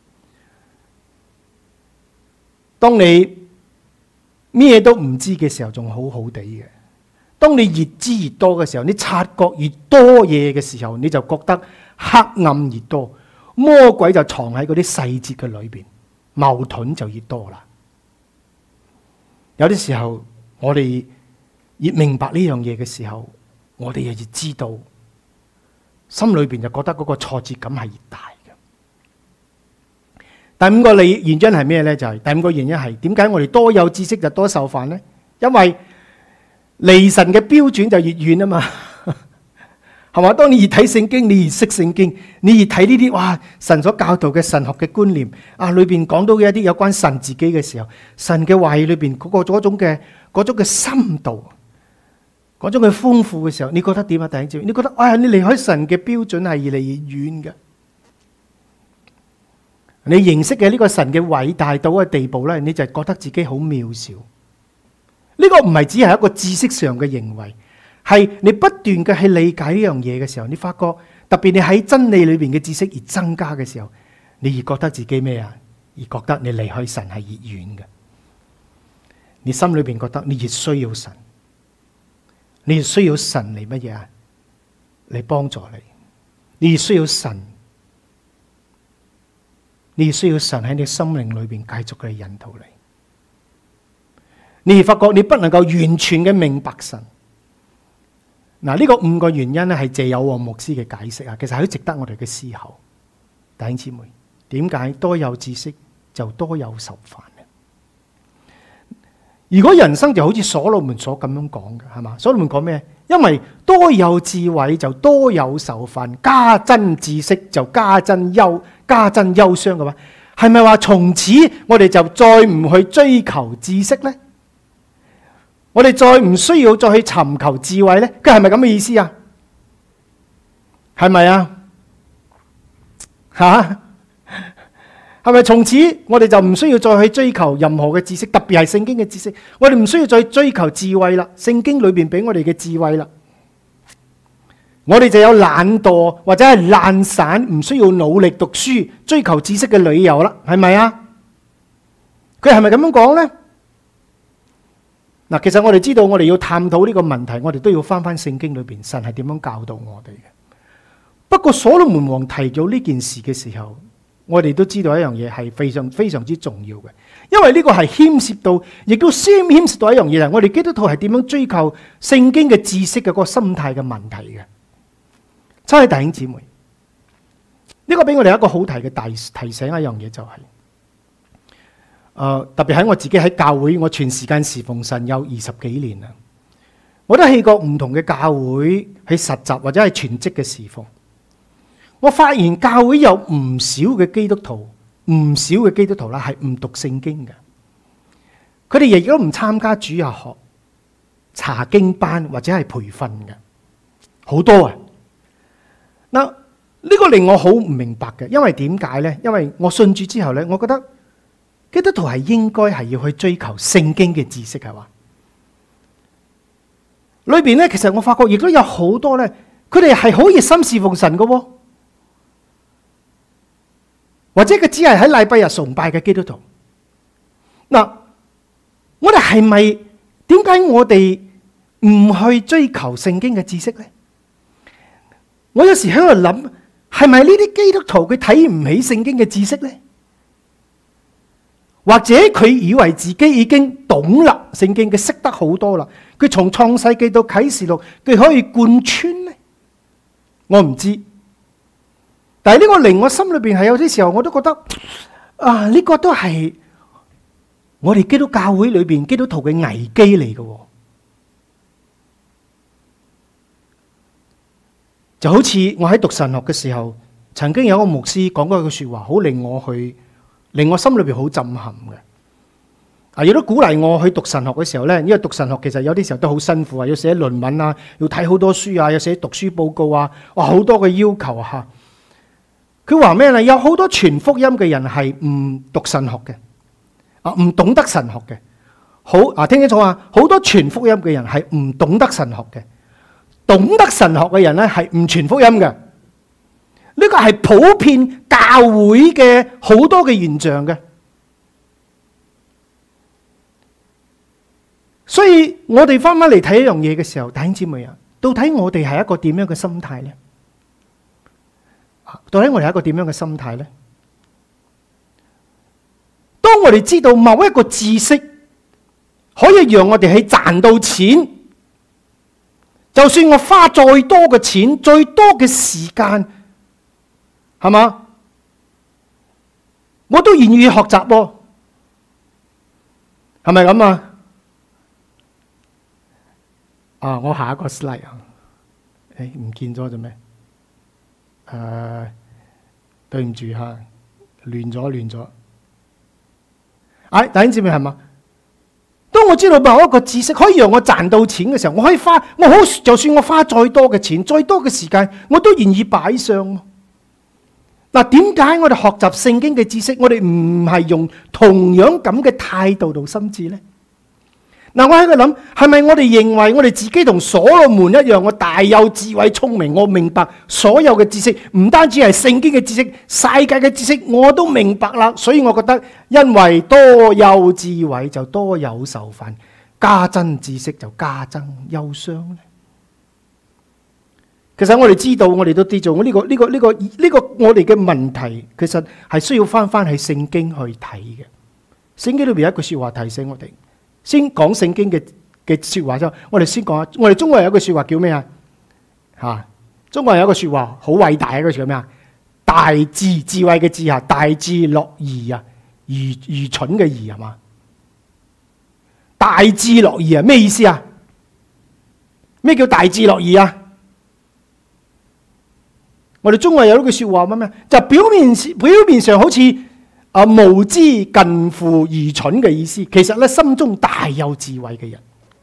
當你咩都唔知嘅時候，仲好好地嘅。當你越知越多嘅時候，你察覺越多嘢嘅時候，你就覺得黑暗越多，魔鬼就藏喺嗰啲細節嘅裏邊，矛盾就越多啦。有啲時候我哋越明白呢樣嘢嘅時候，我哋又越知道，心裏邊就覺得嗰個挫折感係越大嘅。第五個原因係咩呢？就係第五個原因係點解我哋多有知識就多受煩呢？因為離神嘅標準就越遠啊嘛， 係嘛？當你越睇聖經，你越識聖經，你越睇呢啲哇神所教導嘅神學嘅觀念啊，裏邊講到嘅一啲有關神自己嘅時候，神嘅話語裏邊嗰種嘅深度，嗰種嘅豐富嘅時候，你覺得點啊？弟兄姊妹，你覺得你離開神嘅標準係越嚟越遠嘅。你認識嘅呢個神嘅偉大到嘅地步咧，你就覺得自己好渺小。呢個唔係只係一個知識上嘅認為。係你不斷嘅去理解呢樣嘢嘅時候，你發覺特別你喺真理裏邊嘅知識而增加嘅時候，你越覺得自己咩啊？而覺得你離開神係越遠嘅。你心裏邊覺得你越需要神，你越需要神嚟乜嘢啊？嚟幫助你，你越需要神，你越需要神喺你心靈裏邊繼續嘅引導你。你越發覺你不能夠完全嘅明白神。嗱，呢個5個原因咧係謝友和牧師嘅解釋啊，其實係好值得我哋嘅思考。弟兄姊妹，點解多有知識就多有愁煩呢？如果人生就好似所羅門所咁樣講嘅，係嘛？所羅門講咩？因為多有智慧就多有愁煩，加增知識就加增憂傷嘅話，係咪話從此我哋就再唔去追求知識呢？我哋再唔需要再去尋求智慧呢？佢係咪咁嘅意思啊？係咪啊？係咪從此我哋就唔需要再去追求任何嘅知識，特別係聖經嘅知識？我哋唔需要再追求智慧啦，聖經裏邊俾我哋嘅智慧啦。我哋就有懶惰或者係懶散，唔需要努力讀書追求知識嘅理由啦，係咪啊？佢係咪咁樣講呢？嗱，其實我哋知道，我哋要探討呢個問題，我哋都要翻聖經裏邊，神係點樣教導我哋嘅。不過所羅門王提咗呢件事嘅時候，我哋都知道一樣嘢係非常之重要嘅，因為呢個係牽涉到，亦都牽涉到一樣嘢，係我哋基督徒係點樣追求聖經嘅知識嘅嗰個心態嘅問題嘅。親愛弟兄姊妹，呢個俾我哋一個好提醒一樣嘢就係。特別喺我自己喺教會，我全時間侍奉神有20幾年啦。我都去過唔同嘅教會去實習或者係全職嘅侍奉。我發現教會有唔少嘅基督徒啦，係唔讀聖經嘅。佢哋亦都唔參加主日學、查經班或者係培訓嘅，好多啊。嗱，呢個令我好唔明白嘅，因為點解呢？因為我信主之後呢，我覺得基督徒係應該係要去追求聖經嘅知識，係嘛？裏邊咧，其實我發覺亦都有好多咧，佢哋係好熱心侍奉神嘅，或者佢只係喺禮拜日崇拜嘅基督徒。嗱，我哋係咪？點解我哋唔去追求聖經嘅知識咧？我有時喺度諗，係咪呢啲基督徒佢睇唔起聖經嘅知識咧？或者佢以為自己已經懂啦，聖經佢識得好多啦，佢從創世記到啟示錄，佢可以貫穿呢？我唔知，但係呢個令我心裏邊係有啲時候，我都覺得呢個都係我哋基督教會裏邊基督徒嘅危機嚟嘅。就好似我喺讀神學嘅時候，曾經有一個牧師講過一句說話，好令我心裏邊好震撼嘅。亦都鼓勵我去讀神學嘅時候呢，因為讀神學其實有啲時候都好辛苦啊，要寫論文啊，要睇好多書啊，要寫讀書報告啊，好多嘅要求啊。佢話咩呢？有好多傳福音嘅人係唔讀神學嘅，唔懂得神學嘅。好聽清楚啊！好多傳福音嘅人係唔懂得神學嘅，懂得神學嘅人呢係唔傳福音嘅。呢個係普遍教會嘅好多嘅現象嘅，所以我哋翻返嚟睇一樣嘢嘅時候，弟兄姊妹啊，到底我哋係一個點樣嘅心態呢？到底我哋係一個點樣嘅心態呢？當我哋知道某一個知識可以讓我哋去賺到錢，就算我花再多嘅錢、最多嘅時間，係嘛？我都願意學習喎，係咪咁啊？我下一個 slide 啊， 唔見咗做咩？對唔住嚇，亂咗。弟兄姊妹係嘛？當我知道某一個知識可以讓我賺到錢嘅時候，就算我花再多嘅錢、再多嘅時間，我都願意擺上。嗱，點解我哋學習聖經嘅知識，我哋唔係用同樣咁嘅態度度心智呢？嗱，我喺度諗，係咪我哋認為我哋自己同所羅門一樣，我大有智慧聰明，我明白所有嘅知識，唔單止係聖經嘅知識，世界嘅知識我都明白啦。所以我覺得，因為多有智慧就多有愁煩，加增知識就加增憂傷呢？其實我哋知道，我哋都知道，呢個我哋嘅問題，其實係需要翻去聖經去睇嘅。聖經裏邊有一句說話提醒我哋。先講聖經嘅說話之後，我哋先講下，我哋中國人有一句說話叫咩啊？中國人有一句說話好偉大嘅一句叫咩啊？大智，智慧嘅智啊，大智樂義啊，愚蠢嘅愚係嘛？大智樂義啊，咩意思啊？咩叫大智樂義啊？我哋中國人有一句說話咩？就表面上好似無知近乎愚蠢嘅意思，其實咧心中大有智慧嘅人，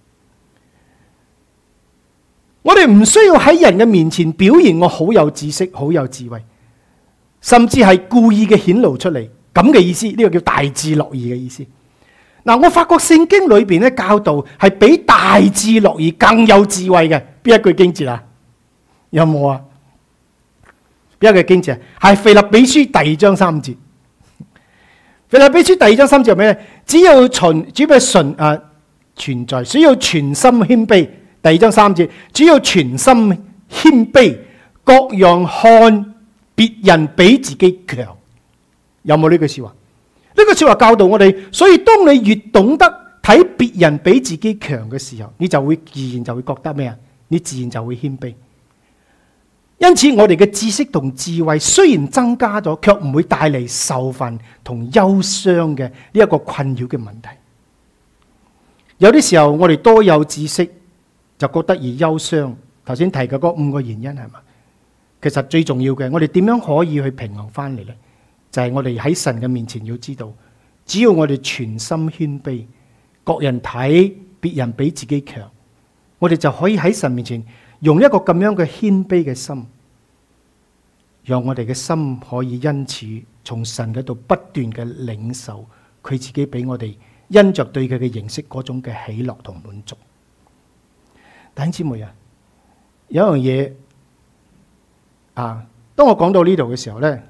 我哋唔需要喺人嘅面前表現我好有知識、好有智慧，甚至係故意嘅顯露出嚟咁嘅意思，呢個叫大智樂義嘅意思。嗱，我發覺聖經裏邊咧教導係比大智樂義更有智慧嘅，邊一句經節啊？有冇啊？邊一句經節啊？係腓立比書第2章3節。腓立比書第2章3節係咩咧？只要存在，只要全心謙卑。第2章3節，只要全心謙卑，各樣看別人比自己強。有冇呢句說話？呢句說話教導我哋，所以當你越懂得睇別人比自己強嘅時候，你就會自然就會覺得咩啊？你自然就會謙卑。因此，我哋嘅知識同智慧雖然增加咗，卻唔會帶嚟愁煩同憂傷嘅呢一個困擾嘅問題。有啲時候，我哋多有知識就覺得而憂傷。頭先提嘅嗰5個原因係嘛？其實最重要嘅，我哋點樣可以去平衡翻嚟呢？就係我哋喺神嘅面前要知道，只要我哋全心謙卑，各人睇別人比自己強，我哋就可以喺神面前用一個咁樣嘅謙卑嘅心，讓我哋嘅心可以因此從神嗰度不斷嘅領受佢自己俾我哋因着對佢嘅認識嗰種嘅喜樂同滿足。弟兄姊妹啊，有一樣嘢啊，當我講到呢度嘅時候咧，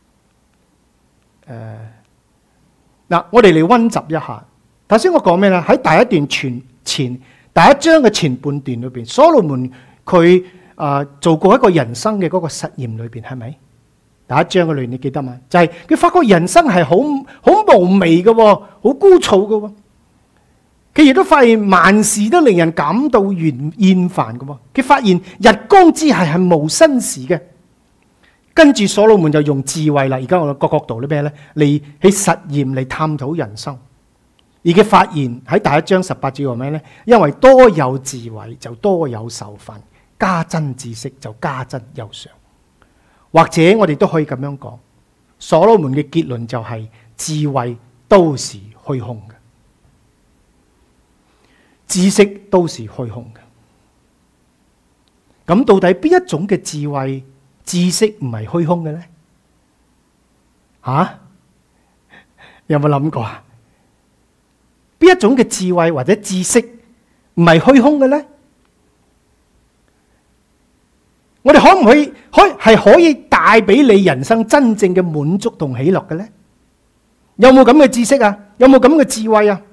我哋嚟溫習一下。頭先我講咩咧？喺第一章嘅前半段裏邊，所羅門佢做過一個人生嘅嗰個實驗裏邊，係咪？第一章嘅裏邊你記得嘛？就係佢發覺人生係好無味嘅，好枯燥嘅。佢亦都發現萬事都令人感到厭煩嘅。佢發現日光之下係無新事嘅。跟住所羅門就用智慧啦，而家我個角度咧咩咧？嚟去實驗嚟探討人生。而佢發現喺第一章18節話咩咧？因為多有智慧就多有愁煩，加增知識就加增憂傷。或者我哋都可以咁樣講，所羅門嘅結論就係智慧都是虛空嘅，知識都是虛空嘅。咁到底邊一種嘅智慧、知識唔係虛空嘅咧？有冇諗過啊？邊一種嘅智慧或者知識唔係虛空嘅咧？我哋可唔可以帶俾你人生真正嘅滿足同喜樂嘅咧？有冇咁嘅知識啊？有冇咁嘅智慧啊？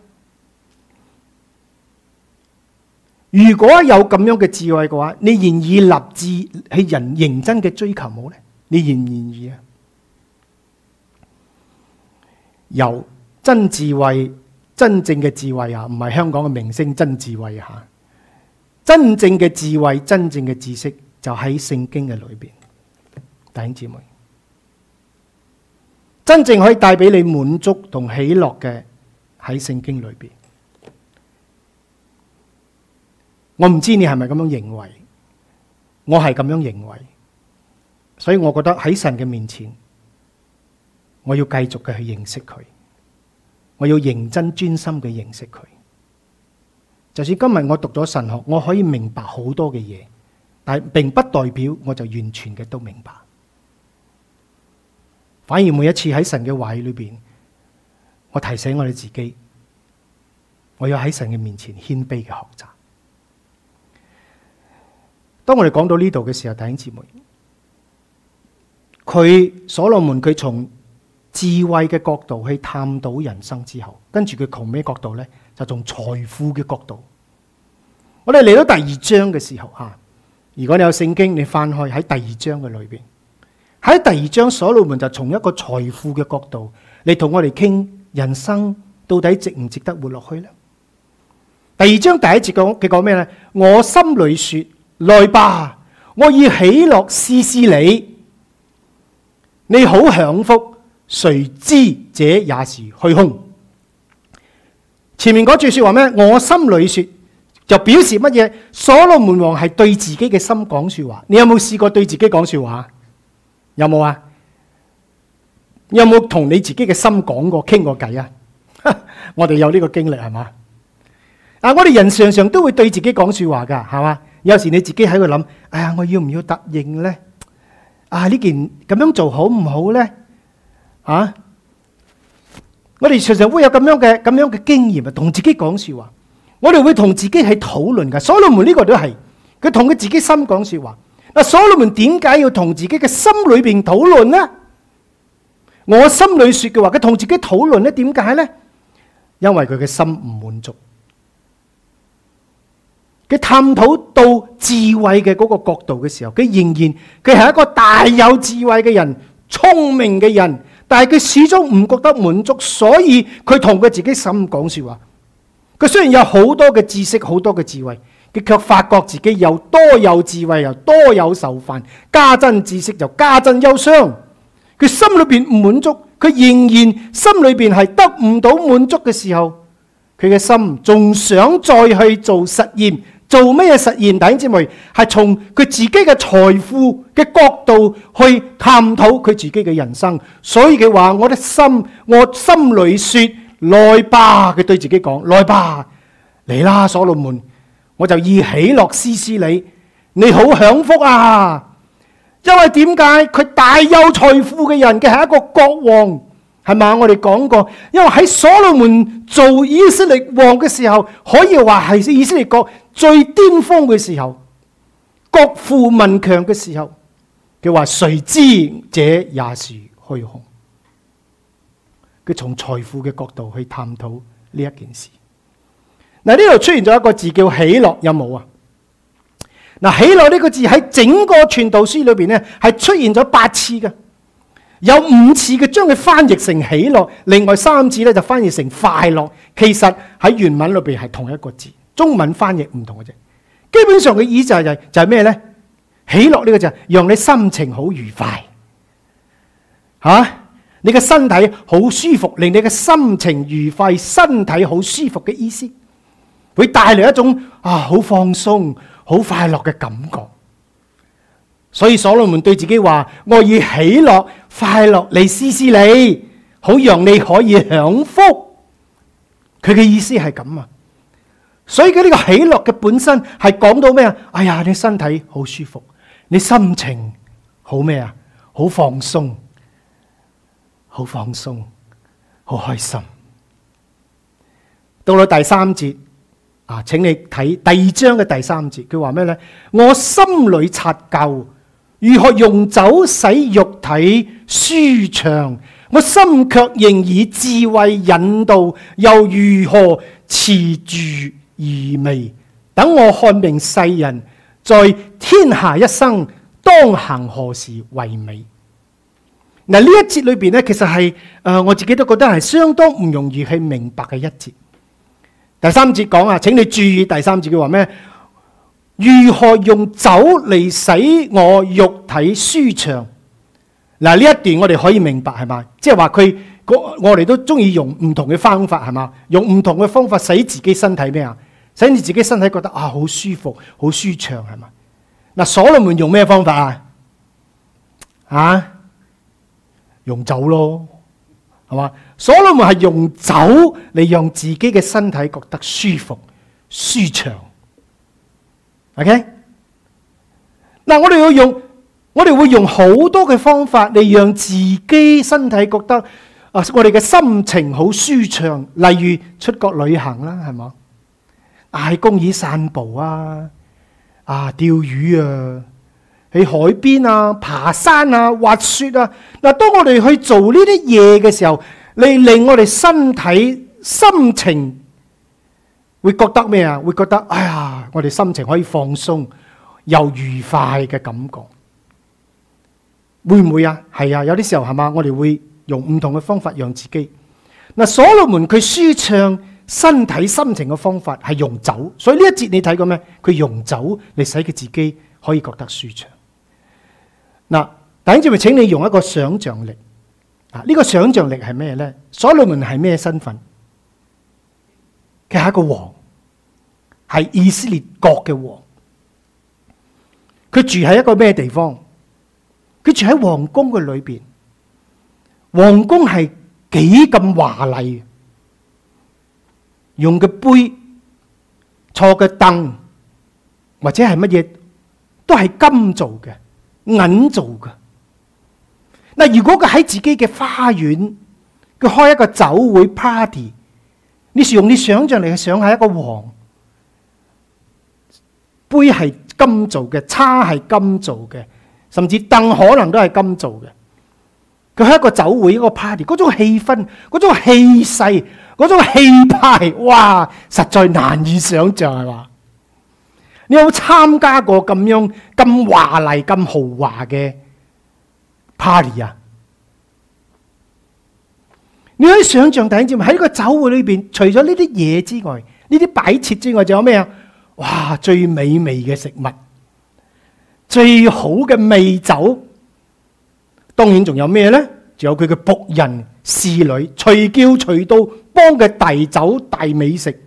如果有咁樣嘅智慧嘅話，你願意立志去認真嘅追求冇咧？你願唔願意啊？有真智慧，真正嘅智慧啊，唔係香港嘅明星真智慧啊！真正嘅智慧，真正嘅知識就喺聖經嘅裏邊。弟兄姊妹，真正可以帶俾你滿足同喜樂嘅喺聖經裏邊。我唔知你係咪咁樣認為， 我係咁樣認為，所以我覺得喺神嘅面前，我要繼續嘅去認識佢，我要認真專心嘅認識佢。就算今日我讀咗神學，我可以明白好多嘅嘢，但係並不代表我就完全嘅都明白。反而每一次喺神嘅話語裏邊，我提醒我哋自己，我要喺神嘅面前謙卑嘅學習。當我哋講到呢度嘅時候，弟兄姊妹，所羅門佢從智慧嘅角度去探討人生之後，跟住佢從咩角度呢？就從財富嘅角度。我哋嚟到第二章嘅時候，如果你有聖經，你翻開喺第二章嘅裏邊，喺第二章所羅門就從一個財富嘅角度嚟同我哋傾人生到底值唔值得活落去呢？第二章第一節佢講咩呢？我心裏說，來吧，我以喜樂試試你，你好享福，誰知這也是虛空。前面嗰句說話咩？我心裏說，就表示乜嘢？所羅門王係對自己嘅心講說話。你有冇試過對自己講說話？有冇啊？有冇同你自己嘅心講過傾過偈啊？我哋有呢個經歷係嘛？我哋人常常都會對自己講說話噶，係嘛？有時你自己喺度諗，哎呀，我要唔要答應呢？呢件咁樣做好唔好呢？我哋常常會有咁樣嘅經驗，同自己講說話。我哋會同自己係討論噶。所羅門呢個都係，佢同佢自己心講說話。所羅門點解要同自己嘅心裏邊討論呢？我心裏說嘅話，佢同自己討論呢？點解呢？因為佢嘅心唔滿足。佢探討到智慧嘅嗰個角度嘅時候，佢係一個大有智慧嘅人，聰明嘅人，但係佢始終唔覺得滿足，所以佢同佢自己心講說話。佢雖然有好多嘅知識，好多嘅智慧，佢卻發覺自己又多有智慧，又多有受煩，加增知識就加增憂傷。佢心裏邊唔滿足，佢仍然心裏邊係得唔到滿足嘅時候，佢嘅心仲想再去做實驗。做咩實驗？弟兄姊妹，係從佢自己嘅財富嘅角度去探討佢自己嘅人生。所以佢話：我心裏說，來吧。佢對自己講：來吧，嚟啦，所羅門，我就以喜樂試試你，你好享福啊！因為點解？佢大有財富嘅人，佢係一個國王，係嘛？我哋講過，因為喺所羅門做以色列王嘅時候，可以話係以色列國最巔峰嘅時候，國富民強嘅時候，佢話誰知這也是虛空。佢從財富嘅角度去探討呢一件事。嗱，呢度出現咗一個字叫喜樂，有冇啊？嗱，喜樂呢個字喺整個傳道書裏邊咧，係出現咗8次嘅，有5次嘅將佢翻譯成喜樂，另外3次咧就翻譯成快樂。其實喺原文裏邊係同一個字。中文翻譯唔同嘅啫，基本上嘅意思就係咩呢？喜樂呢個就係讓你心情好愉快，你嘅身體好舒服，令你嘅心情愉快，身體好舒服嘅意思，會帶來一種好放鬆、好快樂嘅感覺。所以所羅門對自己話：我以喜樂、快樂嚟試試你，好讓你可以享福。佢嘅意思係咁啊。所以佢呢個喜樂嘅本身係講到咩啊？哎呀，你身體好舒服，你心情好咩啊？好放鬆，好放鬆，好開心。到咗第3節請你睇第2章嘅第3節，佢話咩呢？我心裏察究，如何用酒使肉體舒暢，我心卻仍以智慧引導，又如何持住意味，等我看明世人在天下一生當行何事為美。嗱，呢一節裏邊咧，其實係我自己都覺得係相當唔容易去明白嘅一節。第3節講請你注意第3節嘅話咩？如何用酒嚟使我肉體舒暢？嗱，呢一段我哋可以明白係嘛？即係話我哋都中意用唔同嘅方法係嘛？用唔同嘅方法使自己身體咩啊？使你自己身體覺得好舒服、好舒暢係嘛？ 嗱，所羅門用咩方法啊？用酒咯，係嘛？所羅門係用酒嚟讓自己嘅身體覺得舒服、舒暢。OK， 嗱，我哋會用好多嘅方法嚟讓自己身體覺得我哋嘅心情好舒暢。例如出國旅行啦，係嘛？喺公園散步啊，釣魚啊。去海邊啊、爬山啊、滑雪啊，嗱，當我哋去做呢啲嘢嘅時候，嚟令我哋身體心情會覺得咩啊？會覺得哎呀，我哋心情可以放鬆又愉快嘅感覺，會唔會啊？係啊，有啲時候係嘛，我哋會用唔同嘅方法讓自己。嗱，所羅門佢舒暢身體心情嘅方法係用酒，所以呢一節你睇過咩？佢用酒嚟使佢自己可以覺得舒暢。嗱，弟兄姊妹，請你用一個想像力。呢個想像力係咩呢？所羅門係咩身份？佢係一個王，係以色列國嘅王。佢住喺一個咩地方？佢住喺皇宮嘅裏邊。皇宮係幾咁華麗，用嘅杯、坐嘅凳或者係乜嘢都係金做嘅。銀做嘅。嗱，如果佢喺自己嘅花園，佢開一個酒會 party， 你用你想象嚟去想下一個王，杯係金做嘅，叉係金做嘅，甚至凳可能都係金做嘅。佢開一個酒會，一個 party， 嗰種氣氛、嗰種氣勢、嗰種氣派，哇，實在難以想象，係嘛？你有冇參加過咁樣咁華麗、咁豪華嘅 party 啊？你可以想象弟兄姊妹喺呢個酒會裏邊，除咗呢啲嘢之外，呢啲擺設之外，仲有咩啊？哇！最美味嘅食物，最好嘅美酒，當然仲有咩呢？仲有佢嘅僕人、侍女，隨叫隨到，幫佢遞酒、遞美食。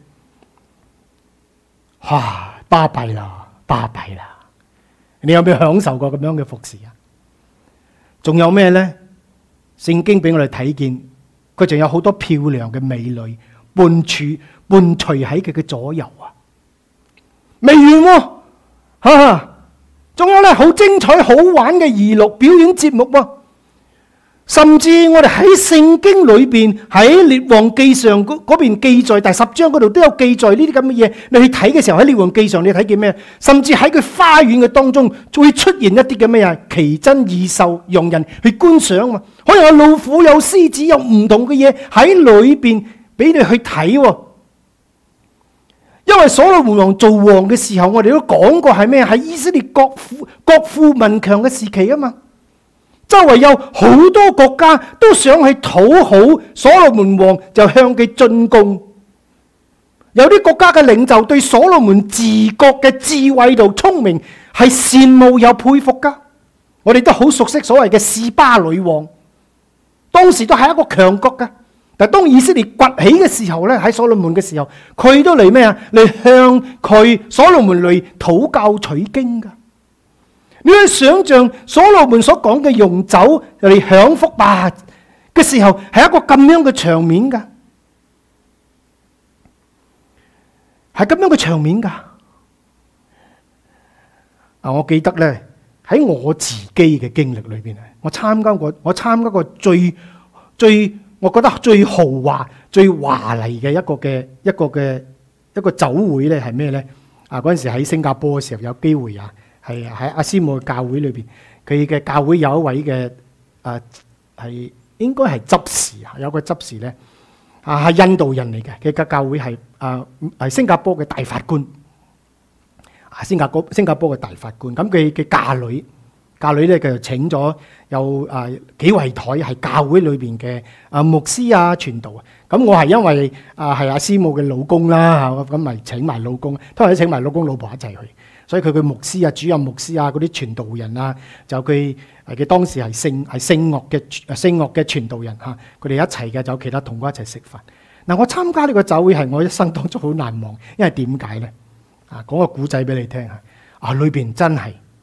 哇！巴閉啦，巴閉啦！你有冇享受過咁樣嘅服侍啊？仲有咩呢？聖經俾我哋睇見，佢仲有好多漂亮嘅美女伴隨喺佢嘅左右啊！未完喎，仲有咧好精彩好玩嘅娛樂表演節目喎。甚至我哋喺聖經裏邊，喺列王記上嗰邊記載，第10章嗰度都有記載呢啲咁嘅嘢。你去睇嘅時候喺列王記上，你睇見咩？甚至喺佢花園嘅當中，會出現一啲嘅咩啊？奇珍異獸，讓人去觀賞嘛。可能有老虎、有獅子、有唔同嘅嘢喺裏邊俾你去睇。因為所羅門王做王嘅時候，我哋都講過係咩？係以色列國富民強嘅時期啊嘛。周圍有好多國家都想去討好所羅門王，就向佢進貢。有啲國家嘅領袖對所羅門治國嘅智慧度聰明係羨慕又佩服噶。我哋都好熟悉所謂嘅示巴女王，當時都係一個強國噶。但係當以色列崛起嘅時候咧，喺所羅門嘅時候，佢都嚟咩啊？嚟向佢所羅門嚟討教取經噶。你可以想象所羅門所講嘅用酒嚟享福吧嘅時候，係一個咁樣嘅場面噶，係咁樣嘅場面噶。我記得咧喺我自己嘅經歷裏邊，我參加過最我覺得最豪華、最華麗嘅一個酒會咧係咩咧？嗰陣時喺新加坡嘅時候有機會啊。係喺阿師母嘅教會裏邊，佢嘅教會有一位嘅係應該係執事啊，有個執事咧係印度人嚟嘅，佢嘅教會係新加坡嘅大法官，新加坡嘅大法官。咁佢嘅嫁女咧，佢就請咗有幾圍台係教會裏邊嘅牧師啊、傳道啊。咁我係因為係阿師母嘅老公啦，咁咪請埋老公，通常都請埋老公老婆一齊去。所以佢嘅牧師啊、主任牧師啊、嗰啲傳道人啊，就佢當時係聖樂嘅傳道人嚇，佢哋一齊嘅，就有其他同工一齊食飯。嗱，我參加呢個酒會係我一生當中好難忘，因為點解咧？講個古仔俾你聽嚇。裏邊真係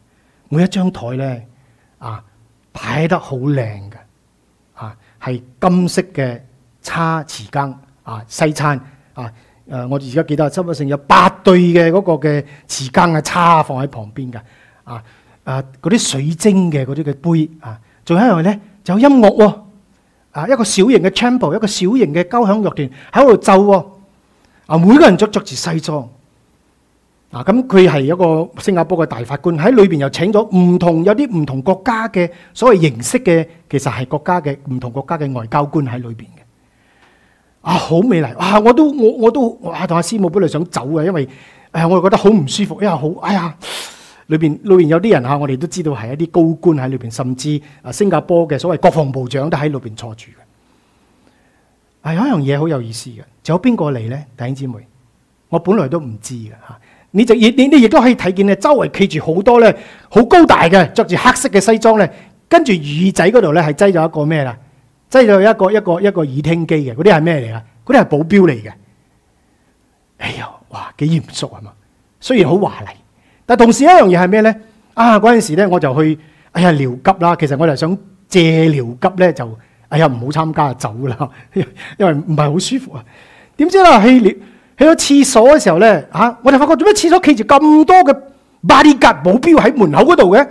每一張台咧擺得好靚嘅，係金色嘅叉匙羹西餐我哋而家記得差唔多成有8對嘅嗰個嘅匙羹嘅叉放喺旁邊嘅，嗰啲水晶嘅嗰啲嘅杯仲有一樣咧就有音樂喎，一個小型嘅 chamber， 一個小型嘅交響樂團喺度奏喎，每個人着住西裝。咁佢係一個新加坡嘅大法官，喺裏邊又請咗有啲唔同國家嘅所謂形式嘅，其實係國家嘅唔同國家嘅外交官喺裏邊嘅，好美麗，我都同阿師母本來想走嘅，因為我覺得好唔舒服，因為裏邊有啲人我哋都知道係一啲高官喺裏邊，甚至新加坡嘅所謂國防部長都喺裏邊坐住嘅。有一樣嘢好有意思嘅，仲有邊個嚟咧？弟兄姊妹，我本來都唔知嘅你亦都可以睇見咧，周圍企住好多咧，好高大嘅，着住黑色嘅西裝咧，跟住耳仔嗰度咧係擠咗一個咩啦？擠咗一個耳聽機嘅，嗰啲係咩嚟啊？嗰啲係保鏢嚟嘅。哎呀，哇，幾嚴肅係嘛？雖然好華麗，但同時一樣嘢係咩咧？嗰陣時咧我就去，撩急啦。其實我就想借撩急咧，就唔好參加就走啦，因為唔係好舒服啊。點知啦去咗廁所嘅時候咧，我就發覺做咩廁所企住咁多嘅 bodyguard 保鏢喺門口嗰度嘅？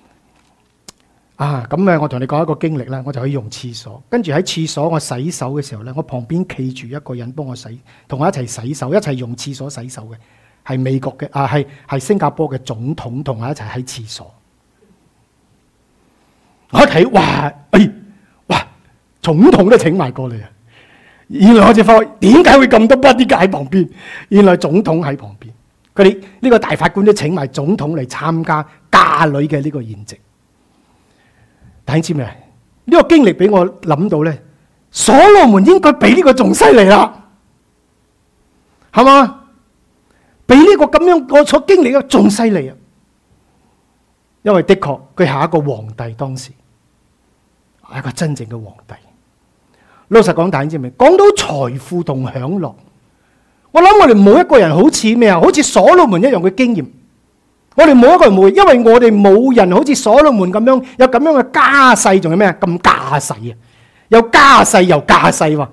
咁我同你講一個經歷啦，我就去用廁所，跟住喺廁所我洗手嘅時候咧，我旁邊企住一個人幫我洗，同我一齊洗手，一齊用廁所洗手嘅，係美國嘅係新加坡嘅總統，同我一齊喺廁所。我一睇，哇，總統都請埋過嚟啊！原來我就發覺點解會咁多 bodyguard 喺旁邊？原來總統喺旁邊，佢哋呢個大法官都請埋總統嚟參加嫁女嘅呢個宴席。弟兄姊妹，呢個經歷俾我諗到咧，所羅門應該比呢個仲犀利啦，係嘛？比呢個咁樣我所經歷嘅仲犀利啊！因為的確佢係一個皇帝，當時係一個真正嘅皇帝。老實講，弟兄姊妹，講到財富同享樂，我諗我哋冇一個人好似咩啊？好似所羅門一樣嘅經驗。我哋冇一個人冇，因為我哋冇人好似所羅門咁樣有咁樣嘅家世，仲有咩啊？咁架勢啊！有家世又架勢喎。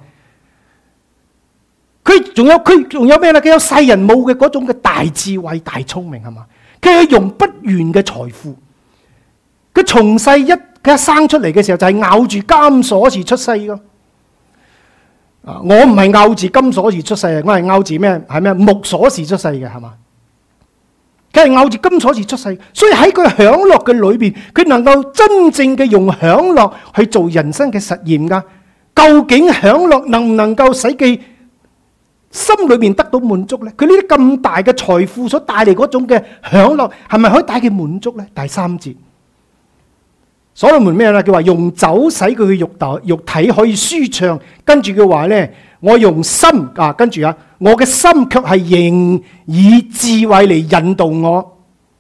佢仲有咩咧？佢有世人冇嘅嗰種嘅大智慧、大聰明，係嘛？佢係用不完嘅財富。佢從細佢一生出嚟嘅時候就係咬住金鎖匙出世噶。我唔係咬住金鎖匙出世啊，我係咬住咩？係咩？木鎖匙出世嘅，係嘛？佢係咬住金鎖匙出世，所以喺佢享樂嘅裏邊，佢能夠真正嘅用享樂去做人生嘅實驗噶。究竟享樂能唔能夠使佢心裏邊得到滿足呢？佢呢啲咁大嘅財富所帶嚟嗰種嘅享樂，係咪可以帶佢滿足呢？第3節。所羅門咩啦？佢話用酒使佢嘅肉體可以舒暢，跟住佢話咧，我用心跟住我嘅心卻係仍以智慧嚟引導我。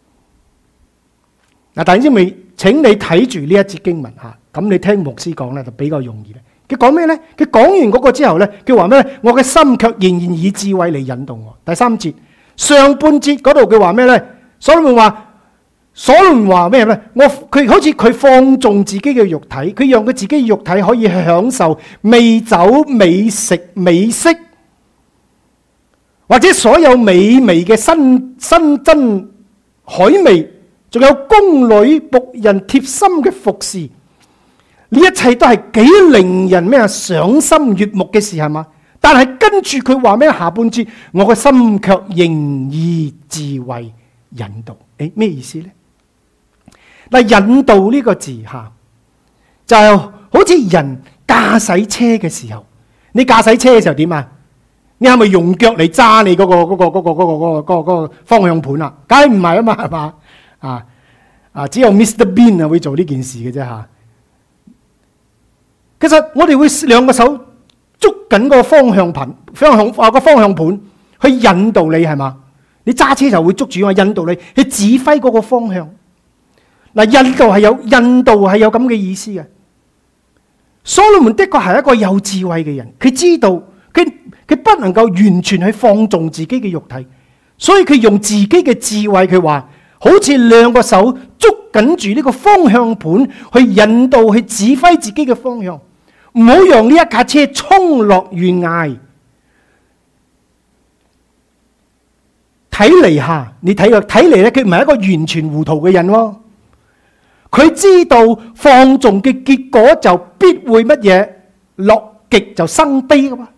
弟兄姊妹，請你睇住呢一節經文咁你聽牧師講咧就比較容易咧。佢講咩咧？佢講完嗰個之後咧，佢話咩？我嘅心卻仍然以智慧嚟引導我。第3節上半節嗰度佢話咩咧？所羅門話咩咧？佢好似佢放縱自己嘅肉體，佢讓佢自己嘅肉體可以享受美酒、美食、美色，或者所有美味嘅新珍海味，仲有宮女僕人貼心嘅服侍，呢一切都係幾令人咩賞心悅目嘅事，係嘛？但係跟住佢話咩？下半節我嘅心卻仍以智慧引導。咩意思呢？嗱，引導呢個字就好似人駕駛車嘅時候，你駕駛車嘅時候點啊？你係咪用腳嚟揸你嗰個方向盤啊？梗係唔係啊嘛，係嘛？只有 Mr. Bean 會做呢件事嘅啫吓。其實我哋會兩個手捉緊個方向盤去引導你，係嘛？你揸車就會捉住我引導你去指揮嗰個方向。引導係有咁嘅意思嘅。所羅門的確係一個有智慧嘅人，佢知道佢不能夠完全去放縱自己嘅肉體，所以佢用自己嘅智慧，佢話好似兩個手捉緊住呢個方向盤去引導、去指揮自己嘅方向，唔好讓呢一架車衝落懸崖。睇嚟下，你睇嚟咧，佢唔係一個完全糊塗嘅人喎。佢知道放縱嘅結果就必會乜嘢，樂極就生悲噶嘛。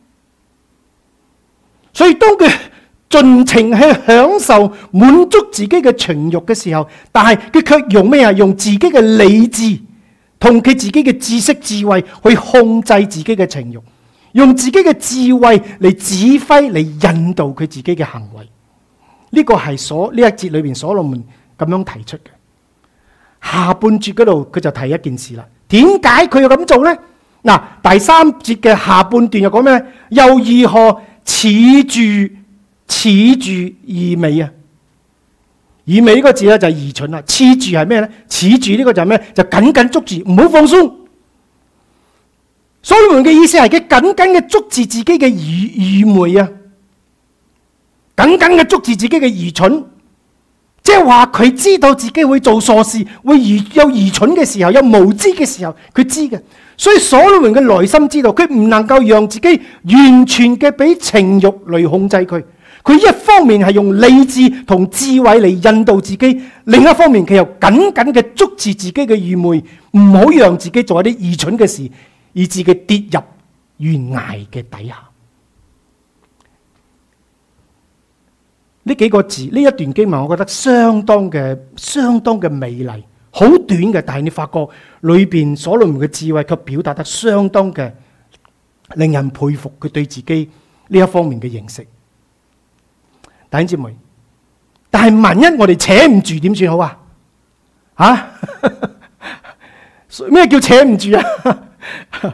所以當佢盡情去享受滿足自己嘅情慾嘅時候，但係佢卻用咩啊？用自己嘅理智同佢自己嘅知識智慧去控制自己嘅情慾，用自己嘅智慧嚟指揮、嚟引導佢自己嘅行為。呢個係呢一節裏邊所羅門咁樣提出嘅。下半節嗰度佢就提一件事啦。點解佢要咁做呢？嗱，第三節嘅下半段又講咩？又如何恃住愚昧啊？愚昧呢個字咧就係愚蠢啦。恃住係咩呢？恃住呢個就係咩？就緊緊捉住，唔好放鬆。所羅門嘅意思係佢緊緊嘅捉住自己嘅愚昧啊，緊緊嘅捉住自己嘅愚蠢。即係話佢知道自己會做傻事，會有愚蠢嘅時候，有無知嘅時候，佢知嘅。所以所羅門嘅內心知道，佢唔能夠讓自己完全嘅俾情慾嚟控制佢。佢一方面係用理智同智慧嚟引導自己，另一方面佢又緊緊嘅捉住自己嘅愚昧，唔好讓自己做一啲愚蠢嘅事，以致佢跌入懸崖嘅底下。呢幾個字，呢一段經文，我覺得相當嘅美麗，好短嘅，但係你發覺裏邊所羅門嘅智慧卻表達得相當嘅令人佩服佢對自己呢一方面嘅認識。弟兄姊妹，但係萬一我哋扯唔住點算好啊？啊？咩叫扯唔住啊？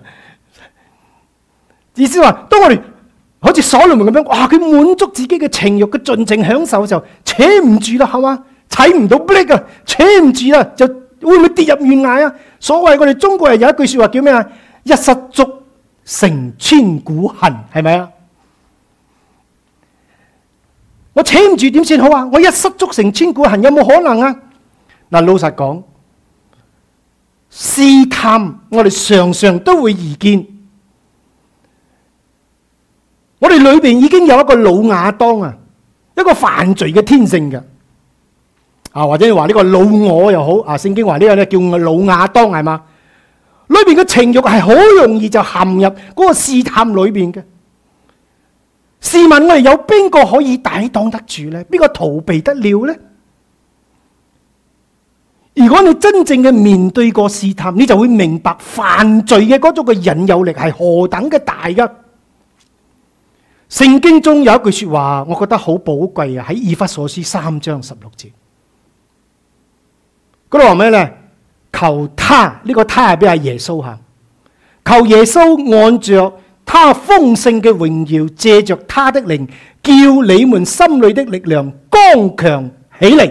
意思話，當我哋好似所羅門咁樣，哇！佢滿足自己嘅情慾，佢盡情享受嘅時候，扯唔住啦，係嘛？踩唔到 brake 啊，扯唔住啦，就會唔會跌入懸崖啊？所謂我哋中國人有一句說話叫咩啊？一失足成千古恨，係咪啊？我扯唔住點算好啊？我一失足成千古恨，有冇可能啊？嗱，老實講，試探我哋常常都會遇見。我哋裏邊已經有一個老亞當啊，一個犯罪嘅天性嘅啊，或者你話呢個老我又好啊，聖經話呢個咧叫老亞當係嘛？裏邊嘅情慾係好容易就陷入嗰個試探裏邊嘅。試問我哋有邊個可以抵擋得住呢？邊個逃避得了呢？如果你真正嘅面對過試探，你就會明白犯罪嘅嗰種嘅引誘力係何等嘅大噶。聖經中有一句說話，我覺得好寶貴啊！喺以弗所書3章16節，嗰度話咩呢？求他，呢個他係邊？係耶穌吓，求耶穌按着他豐盛嘅榮耀，借着他的靈，叫你們心裏的力量剛強起嚟。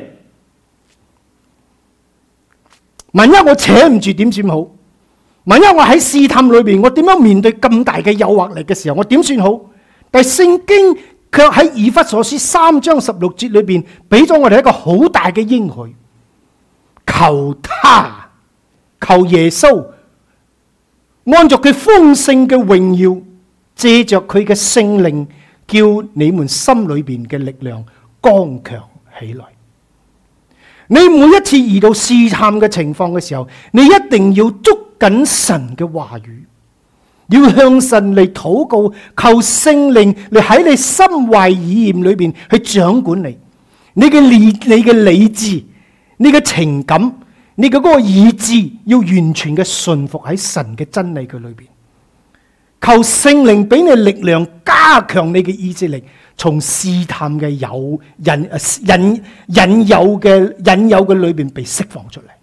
萬一我扯唔住點算好？萬一我喺試探裏邊，我點樣面對咁大嘅誘惑力嘅時候，我點算好？但係聖經卻喺以弗所書3章16節裏邊，俾咗我哋一個好大嘅應許，求他，求耶穌，按照佢豐盛嘅榮耀，借着佢嘅聖靈，叫你們心裏邊嘅力量剛強起來。你每一次遇到試探嘅情況嘅時候，你一定要捉緊神嘅話語，要向神嚟禱告，求聖靈嚟喺你心懷意念裏邊去掌管你，你嘅理智，你嘅情感，你嘅嗰個意志，要完全嘅順服喺神嘅真理嘅裏邊。求聖靈俾你力量，加強你嘅意志力，從試探嘅引誘嘅裏邊被釋放出嚟。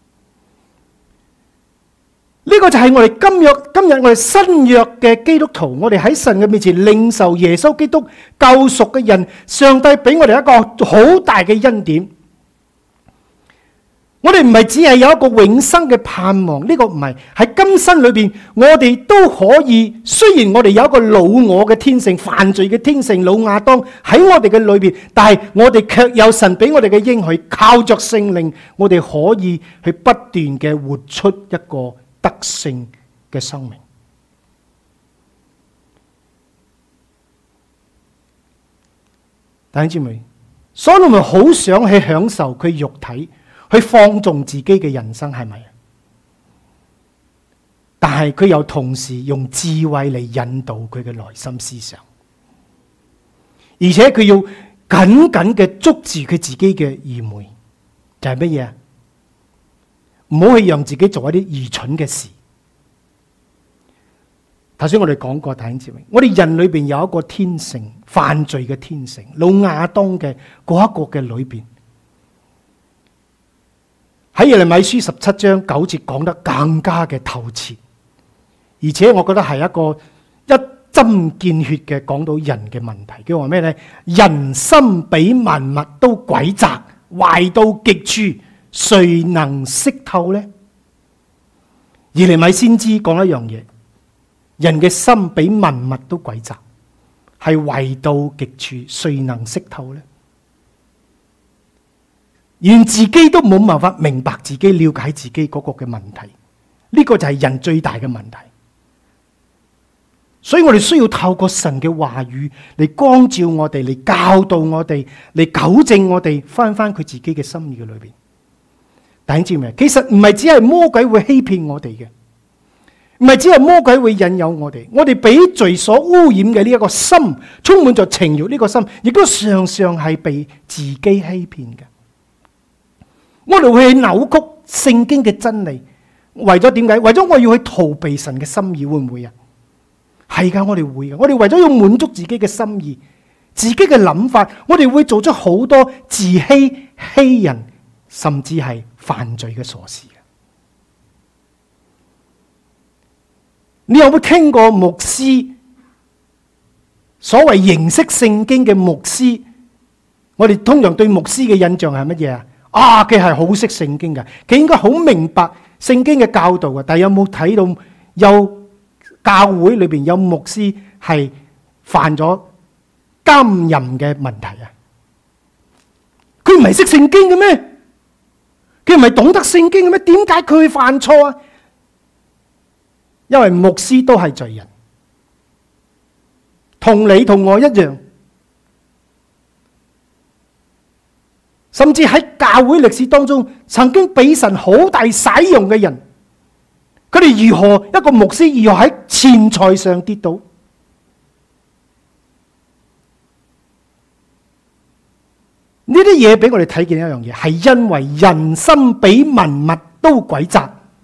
呢個就係我哋今日我哋新約嘅基督徒，我哋喺神嘅面前領受耶穌基督救贖嘅人，上帝俾我哋一個好大嘅恩典。 我哋唔係只係有一個永生嘅盼望，呢個唔係喺今生裏邊，我哋都可以。雖然我哋有一個老我嘅天性、犯罪嘅天性、老亞當喺我哋嘅裏邊，但係我哋卻有神俾我哋嘅應許，靠着聖靈，我哋可以去不斷嘅活出一個得勝嘅生命。弟兄姊妹，所羅門好想去享受佢肉體，去放縱自己嘅人生，係咪？但係佢又同時用智慧嚟引導佢嘅內心思想，而且佢要緊緊嘅捉住佢自己嘅愚昧，就係乜嘢？唔好去讓自己做一啲愚蠢嘅事。頭先我哋講過，弟兄姊妹，我哋人裏邊有一個天性，犯罪嘅天性，老亞當嘅嗰一個嘅裏邊。喺耶利米書17章9節講得更加嘅透徹，而且我覺得係一個一針見血嘅講到人嘅問題。佢話咩呢？人心比萬物都詭詐，壞到極處，誰能識透呢？耶利米先知講一樣嘢，人嘅心比萬物都詭詐，係壞到極處，誰能識透呢？連自己都冇辦法明白自己、了解自己嗰個嘅問題，呢個就係人最大嘅問題。所以我哋需要透過神嘅話語嚟光照我哋，嚟教導我哋，嚟糾正我哋，翻佢自己嘅心意嘅裏邊。弟兄姊妹，其實唔係只係魔鬼會欺騙我哋嘅，唔係只係魔鬼會引誘我哋。我哋俾罪所污染嘅呢一個心，充滿咗情慾，呢個心亦都常常係被自己欺騙嘅。我哋會去扭曲聖經嘅真理，為咗點解？為咗我要去逃避神嘅心意，會唔會啊？係噶，我哋會噶。我哋為咗要滿足自己嘅心意、自己嘅諗法，我哋會做出好多自欺欺人，甚至係犯罪嘅傻事。你有冇聽過牧師？所謂認識聖經嘅牧師，我哋通常對牧師嘅印象係乜嘢啊？佢係好識聖經嘅，佢應該好明白聖經嘅教導嘅。但係有冇睇到有教會裏邊有牧師係犯咗奸淫嘅問題啊？佢唔係識聖經嘅咩？佢唔係懂得聖經嘅咩？點解佢會犯錯啊？因為牧師都係罪人，同你同我一樣。甚至喺教會歷史當中，曾經俾神好大使用嘅人，佢哋如何一個牧師如何喺錢財上跌倒？呢啲嘢俾我哋睇見一樣嘢，係因為人心比萬物都詭詐，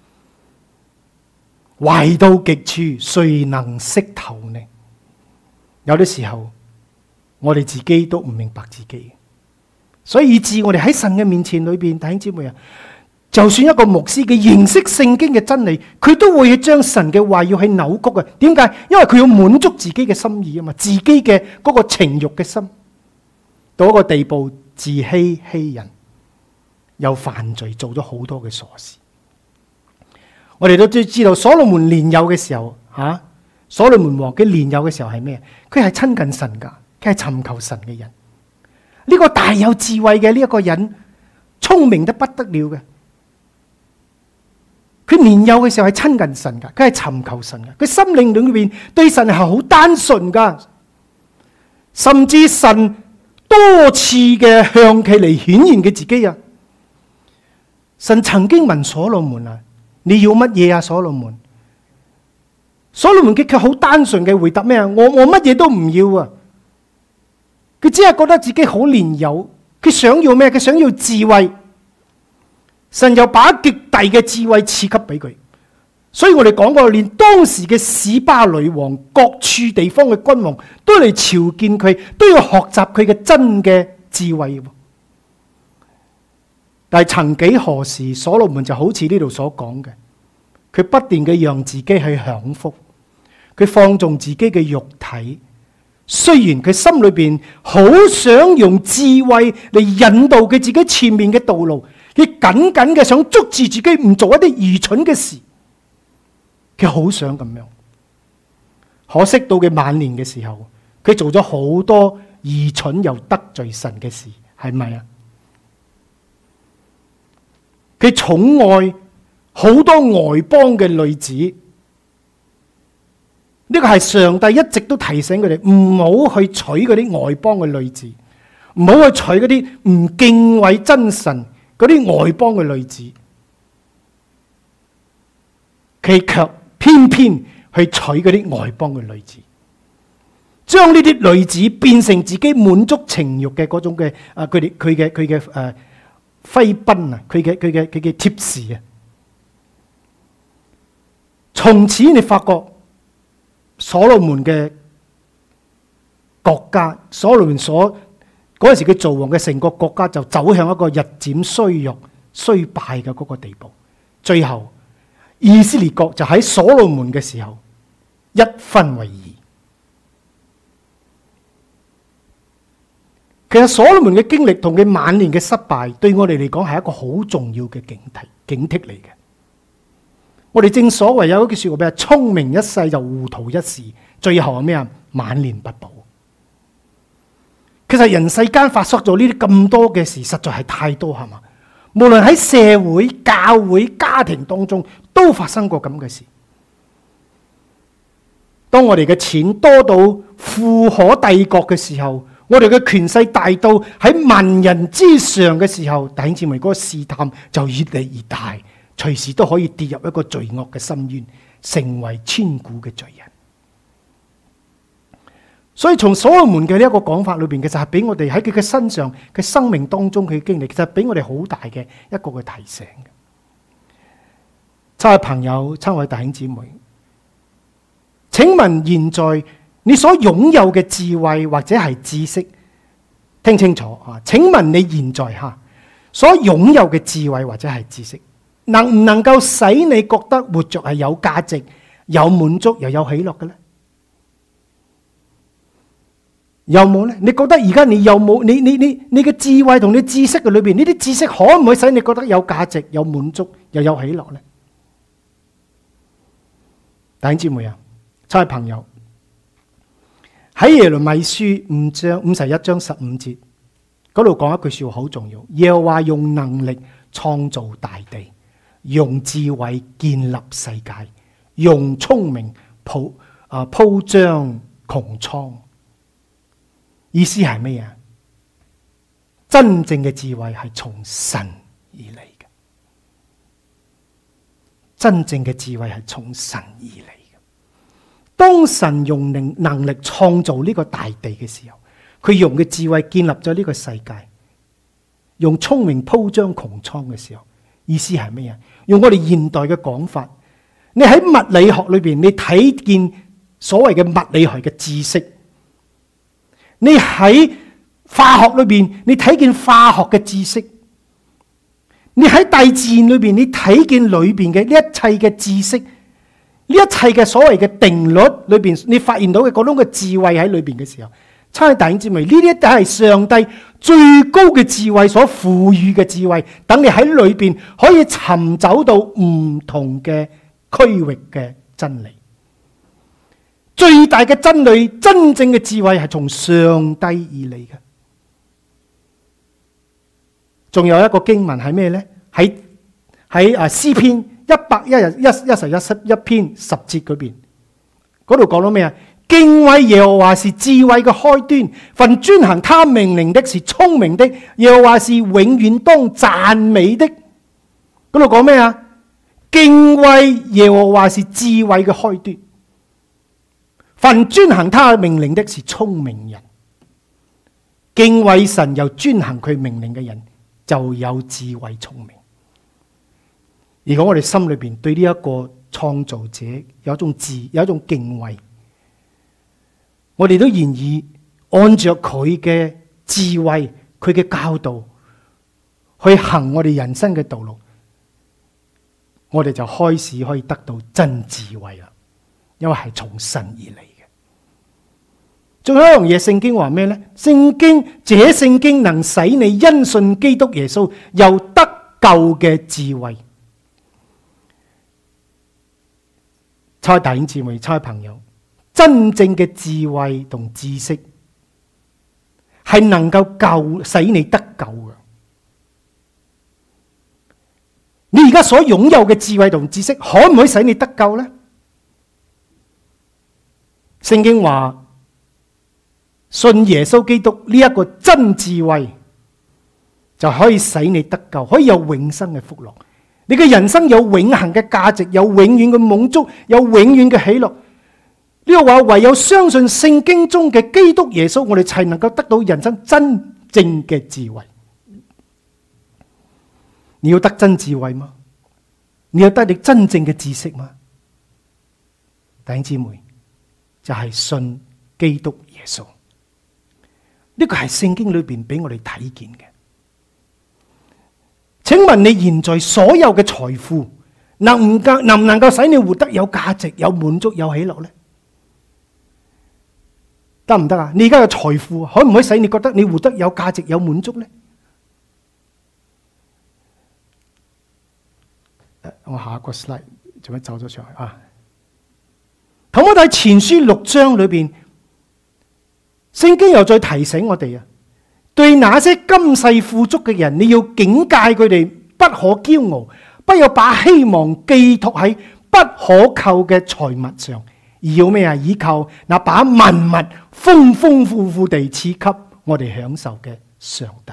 壞到極處，誰能識透呢？有啲時候，我哋自己都唔明白自己。所以以致我哋喺神嘅面前裏邊，弟兄姊妹啊，就算一個牧師嘅認識聖經嘅真理，佢都會去將神嘅話要去扭曲啊。點解？因為佢要滿足自己嘅心意啊嘛，自己嘅嗰個情慾嘅心，到一個地步自欺欺人，又犯罪，做咗好多嘅傻事。我哋都知道所羅門年幼嘅時候，所羅門王嘅年幼嘅時候係咩？佢係親近神噶，佢係尋求神嘅人。呢個大有智慧嘅呢一個人，聰明得不得了嘅。佢年幼嘅時候係親近神噶，佢係尋求神噶，佢心靈裏邊對神係好單純噶，甚至神多次嘅向佢嚟顯現佢自己啊。神曾經問所羅門啊，你要乜嘢啊？所羅門佢卻好單純嘅回答咩啊？我乜嘢都唔要啊！佢只係覺得自己好年幼，佢想要咩？佢想要智慧，神又把極大嘅智慧賜給俾佢。所以我哋講過，連當時嘅示巴女王、各處地方嘅君王都嚟朝見佢，都要學習佢嘅真嘅智慧。但係曾幾何時，所羅門就好似呢度所講嘅，佢不斷嘅讓自己去享福，佢放縱自己嘅肉體。雖然佢心裏邊好想用智慧嚟引導佢自己前面嘅道路， 佢緊緊嘅想捉住自己唔做一啲愚蠢嘅事，佢好想咁樣。可惜到佢晚年嘅時候，佢做咗好多愚蠢又得罪神嘅事，係咪啊？佢寵愛好多外邦嘅女子，呢個係上帝一直都提醒佢哋唔好去娶嗰啲外邦嘅女子，唔好去娶嗰啲唔敬畏真神嗰啲外邦嘅女子。佢卻偏偏去娶嗰啲外邦嘅女子，將呢啲女子變成自己滿足情慾嘅嗰種嘅佢嘅妃嬪啊，佢嘅妾侍啊。從此你發覺所羅門嘅國家，所羅門嗰陣時佢做王嘅成個國家就走向一個日漸衰弱、衰敗嘅嗰個地步。最後以色列國就喺所羅門嘅時候一分為二。其實所羅門嘅經歷同佢晚年嘅失敗，對我哋嚟講係一個好重要嘅警惕嚟嘅。我哋正所謂有一句說話咩啊？聰明一世就糊塗一時，最後係咩啊？晚年不保。其實人世間發生咗呢啲咁多嘅事，實在係太多，係嘛？無論喺社會、教會、家庭當中，都發生過咁嘅事。當我哋嘅錢多到富可帝國嘅時候，我哋嘅權勢大到喺萬人之上嘅時候，弟兄姊妹，嗰個試探就越嚟越大，隨時都可以跌入一個罪惡嘅深淵，成為千古嘅罪人。所以從所羅門嘅呢一個講法裏邊，其實係俾我哋喺佢嘅身上嘅生命當中佢嘅經歷，其實俾我哋好大嘅一個嘅提醒嘅。親愛朋友，親愛弟兄姊妹，請問現在你所擁有嘅智慧或者係知識，聽清楚啊！請問你現在所擁有嘅智慧或者係知識，能唔能夠使你覺得活着係有價值、有滿足又有喜樂嘅呢？有冇呢？你覺得而家你有冇你嘅智慧同你知識嘅裏邊，呢啲知識可唔可以使你覺得有價值、有滿足又有喜樂呢？弟兄姊妹啊，親愛朋友，喺耶利米書51章15節嗰度講一句說話好重要，耶和華用能力創造大地，用智慧建立世界，用聰明鋪張穹蒼。意思係咩啊？真正嘅智慧係從神而嚟嘅，真正嘅智慧係從神而嚟嘅。當神用能力創造呢個大地嘅時候，佢用嘅智慧建立咗呢個世界，用聰明鋪張穹蒼嘅時候，意思係咩啊？用我哋現代嘅講法，你喺物理學裏邊，你睇見所謂嘅物理學嘅知識。你喺化學裏邊，你睇見化學嘅知識；你喺大自然裏邊，你睇見裏邊嘅呢一切嘅知識，呢一切嘅所謂嘅定律裏邊，你發現到嘅嗰種嘅智慧喺裏邊嘅時候，親愛弟兄姊妹，呢啲都係上帝最高嘅智慧所賦予嘅智慧，等你喺裏邊可以尋找到唔同嘅區域嘅真理。最大嘅真理，真正嘅智慧係從上帝而嚟嘅。仲有一個經文係咩呢？喺詩篇111篇10節嗰邊，嗰度講到咩啊？敬畏耶和華是智慧嘅開端，凡遵行他命令的是聰明的，耶和華是永遠當讚美的。嗰度講咩啊？敬畏耶和華是智慧嘅開端。凡遵行他命令的是聰明人，敬畏神又遵行佢命令嘅人就有智慧聰明。如果我哋心裏邊對呢一個創造者有一種敬畏，我哋都願意按着佢嘅智慧、佢嘅教導去行我哋人生嘅道路，我哋就開始可以得到真智慧啦，因為係從神而嚟。仲有一樣嘢，聖經話咩呢？聖經能使你因信基督耶穌，又得嘅智慧。親愛弟兄姊妹、親愛朋友，真正嘅智慧同知識係能夠使你得救嘅。你而家所擁有嘅智慧同知識，可唔可以使你得救呢？聖經話，信耶穌基督呢一個真智慧，就可以使你得救，可以有永生嘅福樂。你嘅人生有永恆嘅價值，有永遠嘅滿足，有永遠嘅喜樂。呢個話唯有相信聖經中嘅基督耶穌，我哋才能夠得到人生真正嘅智慧。你要得真智慧嗎？你要得你真正嘅知識嗎？弟兄姊妹，就係信基督耶穌。呢個係聖經裏邊俾我哋睇見嘅。請問你現在所有嘅財富能唔能夠使你活得有價值、有滿足、有喜樂呢？得唔得啊？你而家嘅財富可唔可以使你覺得你活得有價值、有滿足呢？我下一個 slide 做乜走咗上去啊？同我睇前書6章裏邊，聖經又再提醒我哋啊，對那些今世富足嘅人，你要警戒佢哋不可驕傲，不要把希望寄託喺不可靠嘅財物上，而要咩啊？依靠那把萬物豐豐富富地賜給我哋享受嘅上帝。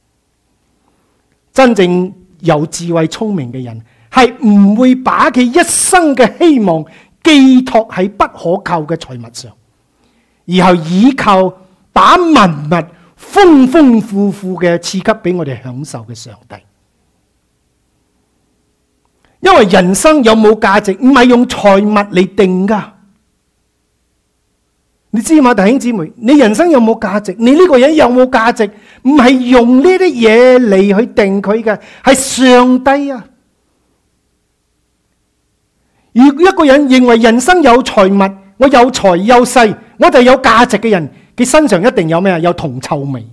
真正有智慧聰明嘅人，係唔會把佢一生嘅希望寄託喺不可靠嘅財物上，而係依靠把萬物豐豐富富嘅賜給俾我哋享受嘅上帝。因為人生有冇價值，唔係用財物嚟定噶。你知嘛，弟兄姊妹，你人生有冇價值？你呢個人有冇價值？唔係用呢啲嘢嚟去定佢嘅，係上帝啊！如果一個人認為人生有財物，我有財有勢，我就有價值嘅人，佢身上一定有咩啊？有銅臭味。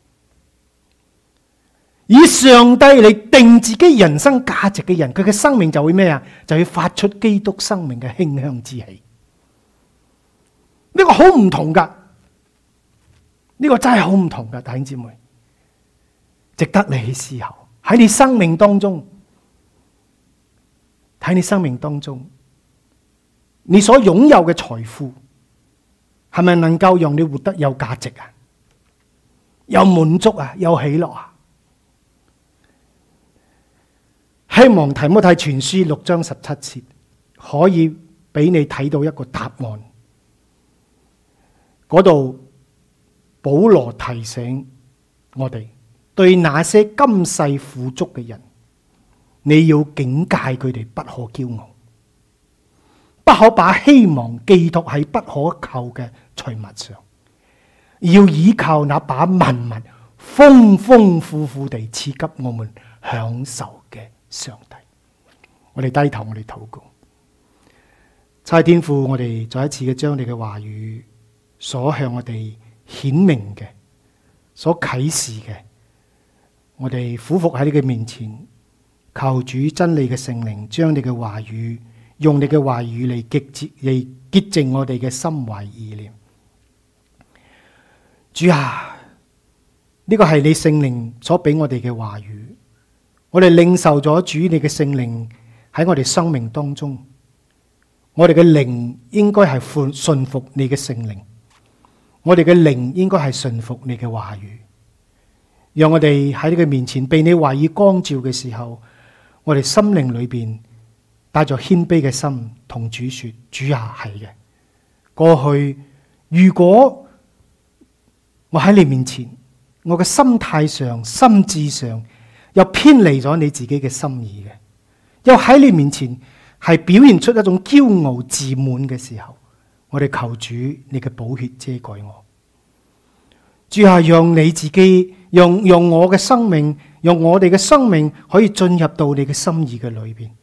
以上帝嚟定自己人生價值嘅人，佢嘅生命就會咩啊？就會發出基督生命嘅馨香之氣。呢個好唔同噶，呢個真係好唔同噶，弟兄姊妹，值得你去思考。喺你生命當中，喺你生命當中，你所擁有嘅財富係咪能夠讓你活得有價值啊？有滿足啊？有喜樂啊？希望提摩太前書6章17節可以俾你睇到一個答案。嗰度保羅提醒我哋，對那些今世富足嘅人，你要警戒佢哋不可驕傲，不可把希望寄託喺不可靠嘅財物上，要依靠那把萬物豐豐富富地賜給我們享受嘅上帝。我哋低頭，我哋禱告。差天父，我哋再一次嘅將你嘅話語所向我哋顯明嘅，所啟示嘅，我哋俯伏喺你嘅面前，求主真理嘅聖靈將你嘅話語，用你嘅話語嚟潔淨我哋嘅心懷意念。主啊，呢個係你聖靈所俾我哋嘅話語，我哋領受咗主你嘅聖靈喺我哋生命當中，我哋嘅靈應該係順服你嘅聖靈。我哋嘅靈應該係順服你嘅話語，讓我哋喺你嘅面前被你話語光照嘅時候，我哋心靈裏邊帶着謙卑嘅心同主說：主啊，係嘅。過去如果我喺你面前，我嘅心態上、心智上又偏離咗你自己嘅心意嘅，又喺你面前係表現出一種驕傲自滿嘅時候，我哋求主你嘅寶血遮蓋我。主啊，讓你自己，讓我嘅生命，讓我哋嘅生命可以進入到你嘅心意嘅裏邊，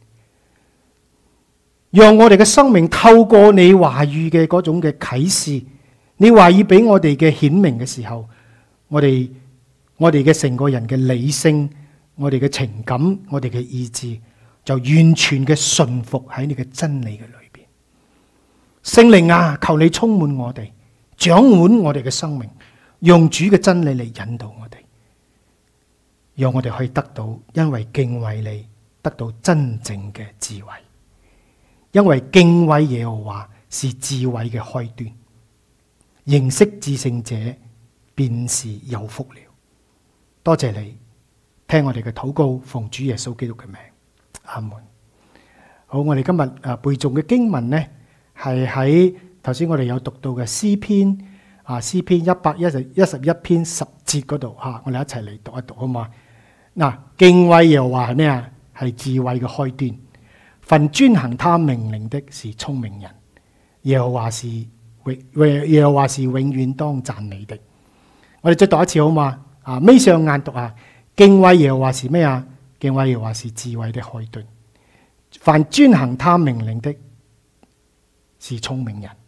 讓我哋嘅生命透過你話語嘅嗰種嘅啟示，你話語俾我哋嘅顯明嘅時候，我哋嘅成個人嘅理性， 我哋嘅情感、我哋嘅意志，就完全嘅順服喺你嘅真理嘅裏邊。聖靈啊，求你充滿我哋，掌管我哋嘅生命，用主嘅真理嚟引導我哋，讓我哋可以得到因為敬畏你得到真正嘅智慧。因為敬畏耶和華是智慧嘅開端，認識至聖者便是有福了。多謝你聽我哋嘅禱告，奉主耶穌基督嘅名，阿門。好，我哋今日背誦嘅經文呢，係喺頭先我哋有讀到嘅詩篇詩篇111篇10節嗰度吓，我哋一齊嚟讀一讀好嘛？嗱，敬畏耶和華係咩啊？係智慧嘅開端。凡遵行他命令的是聰明人，耶和華是永遠當讚美的。我哋再讀一次好嘛？眯上眼讀啊！敬畏耶和華是咩啊？敬畏耶和華是智慧的開端。凡遵行他命令的是聰明人。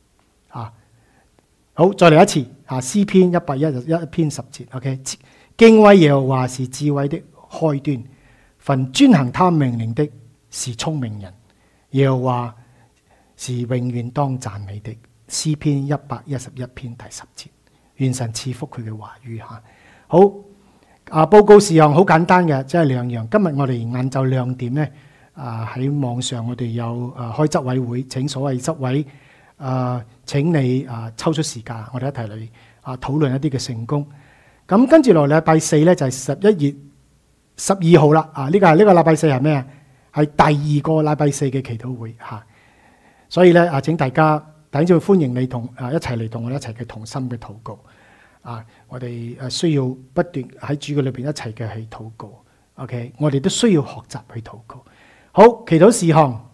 好，再嚟一次詩篇111篇10節。OK， 敬畏耶和華是智慧的開端。凡遵行他命令的是聰明人，耶和華是永遠當讚美的。詩篇111篇第10節。願神賜福佢嘅話語吓。好，報告事項好簡單嘅，即係兩樣。今日我哋晏晝2點咧，喺網上我哋有開執委會，請所謂執委請你抽出時間，我哋一齊嚟討論一啲嘅聖工。咁跟住落禮拜4咧就係11月12號啦。呢個禮拜4係咩啊？係第2個禮拜4嘅祈禱會吓。所以咧請大家弟兄姊妹歡迎你一齊嚟同我哋一齊嘅同心嘅禱告。我哋需要不斷喺主嘅裏邊一齊嘅去禱告。OK， 我哋都需要學習去禱告。好，祈禱事項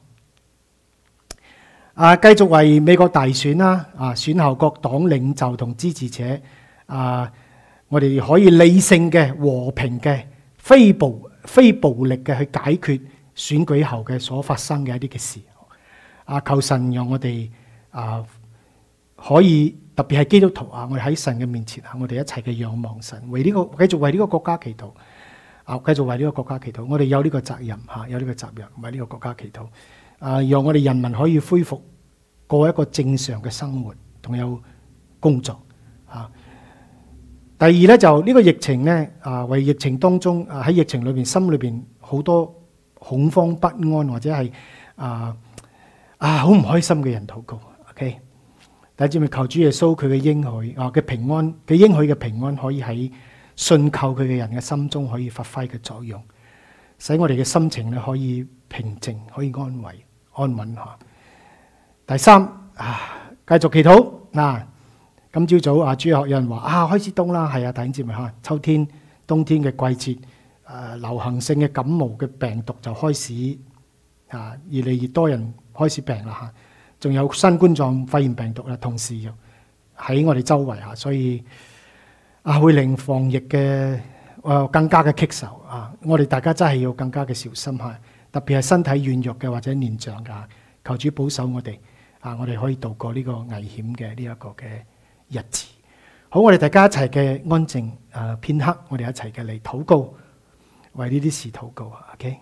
繼續為美國大選啦，選後各黨領袖同支持者，我哋可以理性嘅、和平嘅、非暴力嘅去解決選舉後嘅所發生嘅一啲嘅事。求神讓我哋可以。特別係基督徒我哋喺神嘅面前我哋一齊嘅仰望神，繼續為呢個國家祈禱，繼續為呢個國家祈禱。我哋有呢個責任有呢個責任為呢個國家祈禱，讓我哋人民可以恢復過一個正常嘅生活，同有工作。第二咧就呢個疫情咧，為疫情當中喺疫情裏邊心裏邊好多恐慌不安或者係好唔開心嘅人禱告。OK。弟兄姊妹，求主耶穌佢嘅應許嘅平安，佢應許嘅平安可以喺信靠佢嘅人嘅心中可以發揮嘅作用，使我哋嘅心情咧可以平靜，可以安慰安穩下。第三繼續祈禱。今朝早主日學有人話開始冬啦，係啊，弟兄姊妹秋天冬天嘅季節，流行性嘅感冒嘅病毒就開始越嚟越多人開始病啦。仲有新冠狀肺炎病毒同時喺我哋周圍所以會令防疫嘅更加嘅棘手我哋大家真係要更加嘅小心特別係身體軟弱嘅或者年長嘅，求主保守我哋我哋可以度過呢個危險嘅呢一個嘅日子。好，我哋大家一齊嘅安靜片刻，我哋一齊嘅嚟禱告，為呢啲事禱告。OK。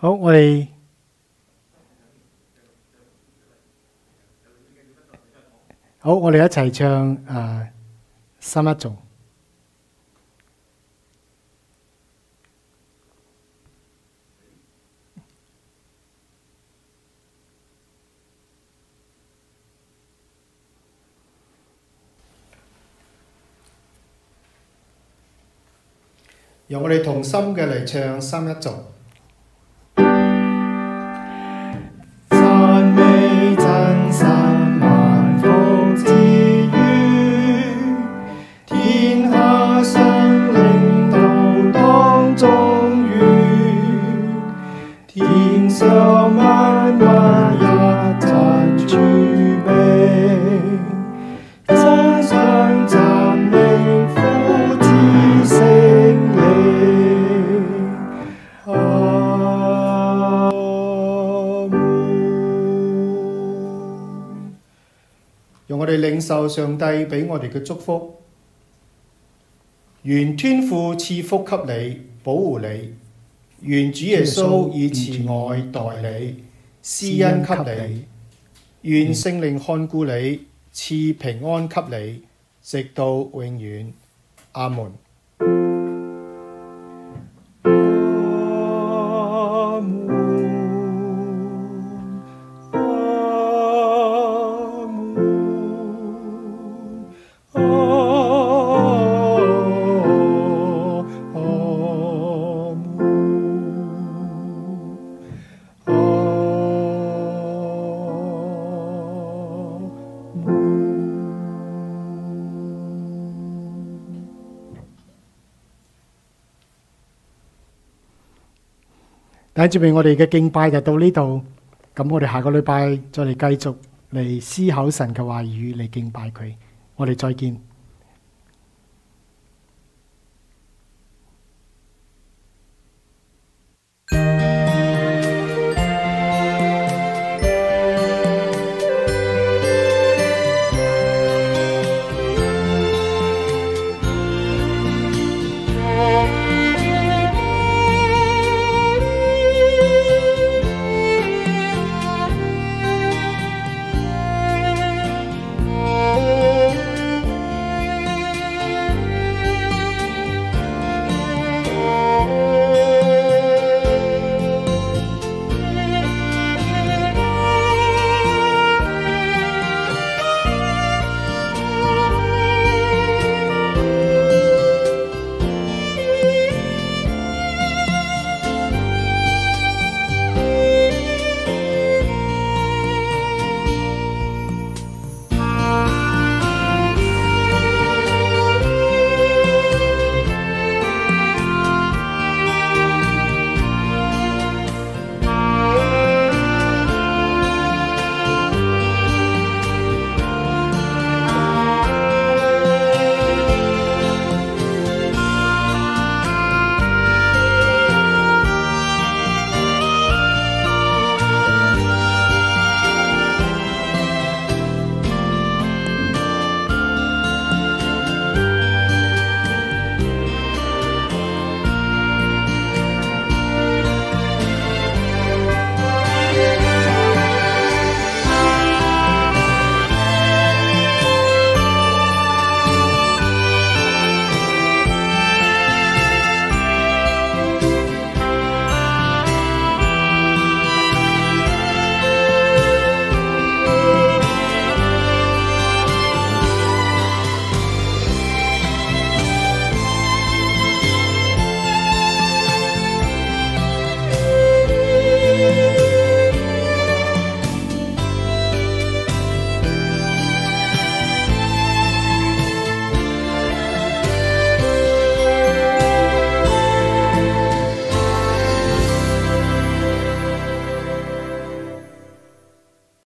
好，我哋一齊唱三一頌。讓我哋同心嘅嚟唱三一頌。讚美真神萬福之源，天下生靈都當中願，天上萬物一齊主名，真相讚美父子聖靈。讓我哋領受上帝俾我哋嘅祝福，願天父賜福給你，保護你；願主耶穌以慈愛待你，施恩給你；願聖靈看顧你，賜平安給你，直到永遠。阿門。弟兄姊妹，我哋嘅敬拜就到呢度，咁我哋下個禮拜再嚟繼續嚟思考神嘅話語，嚟敬拜佢。我哋再見。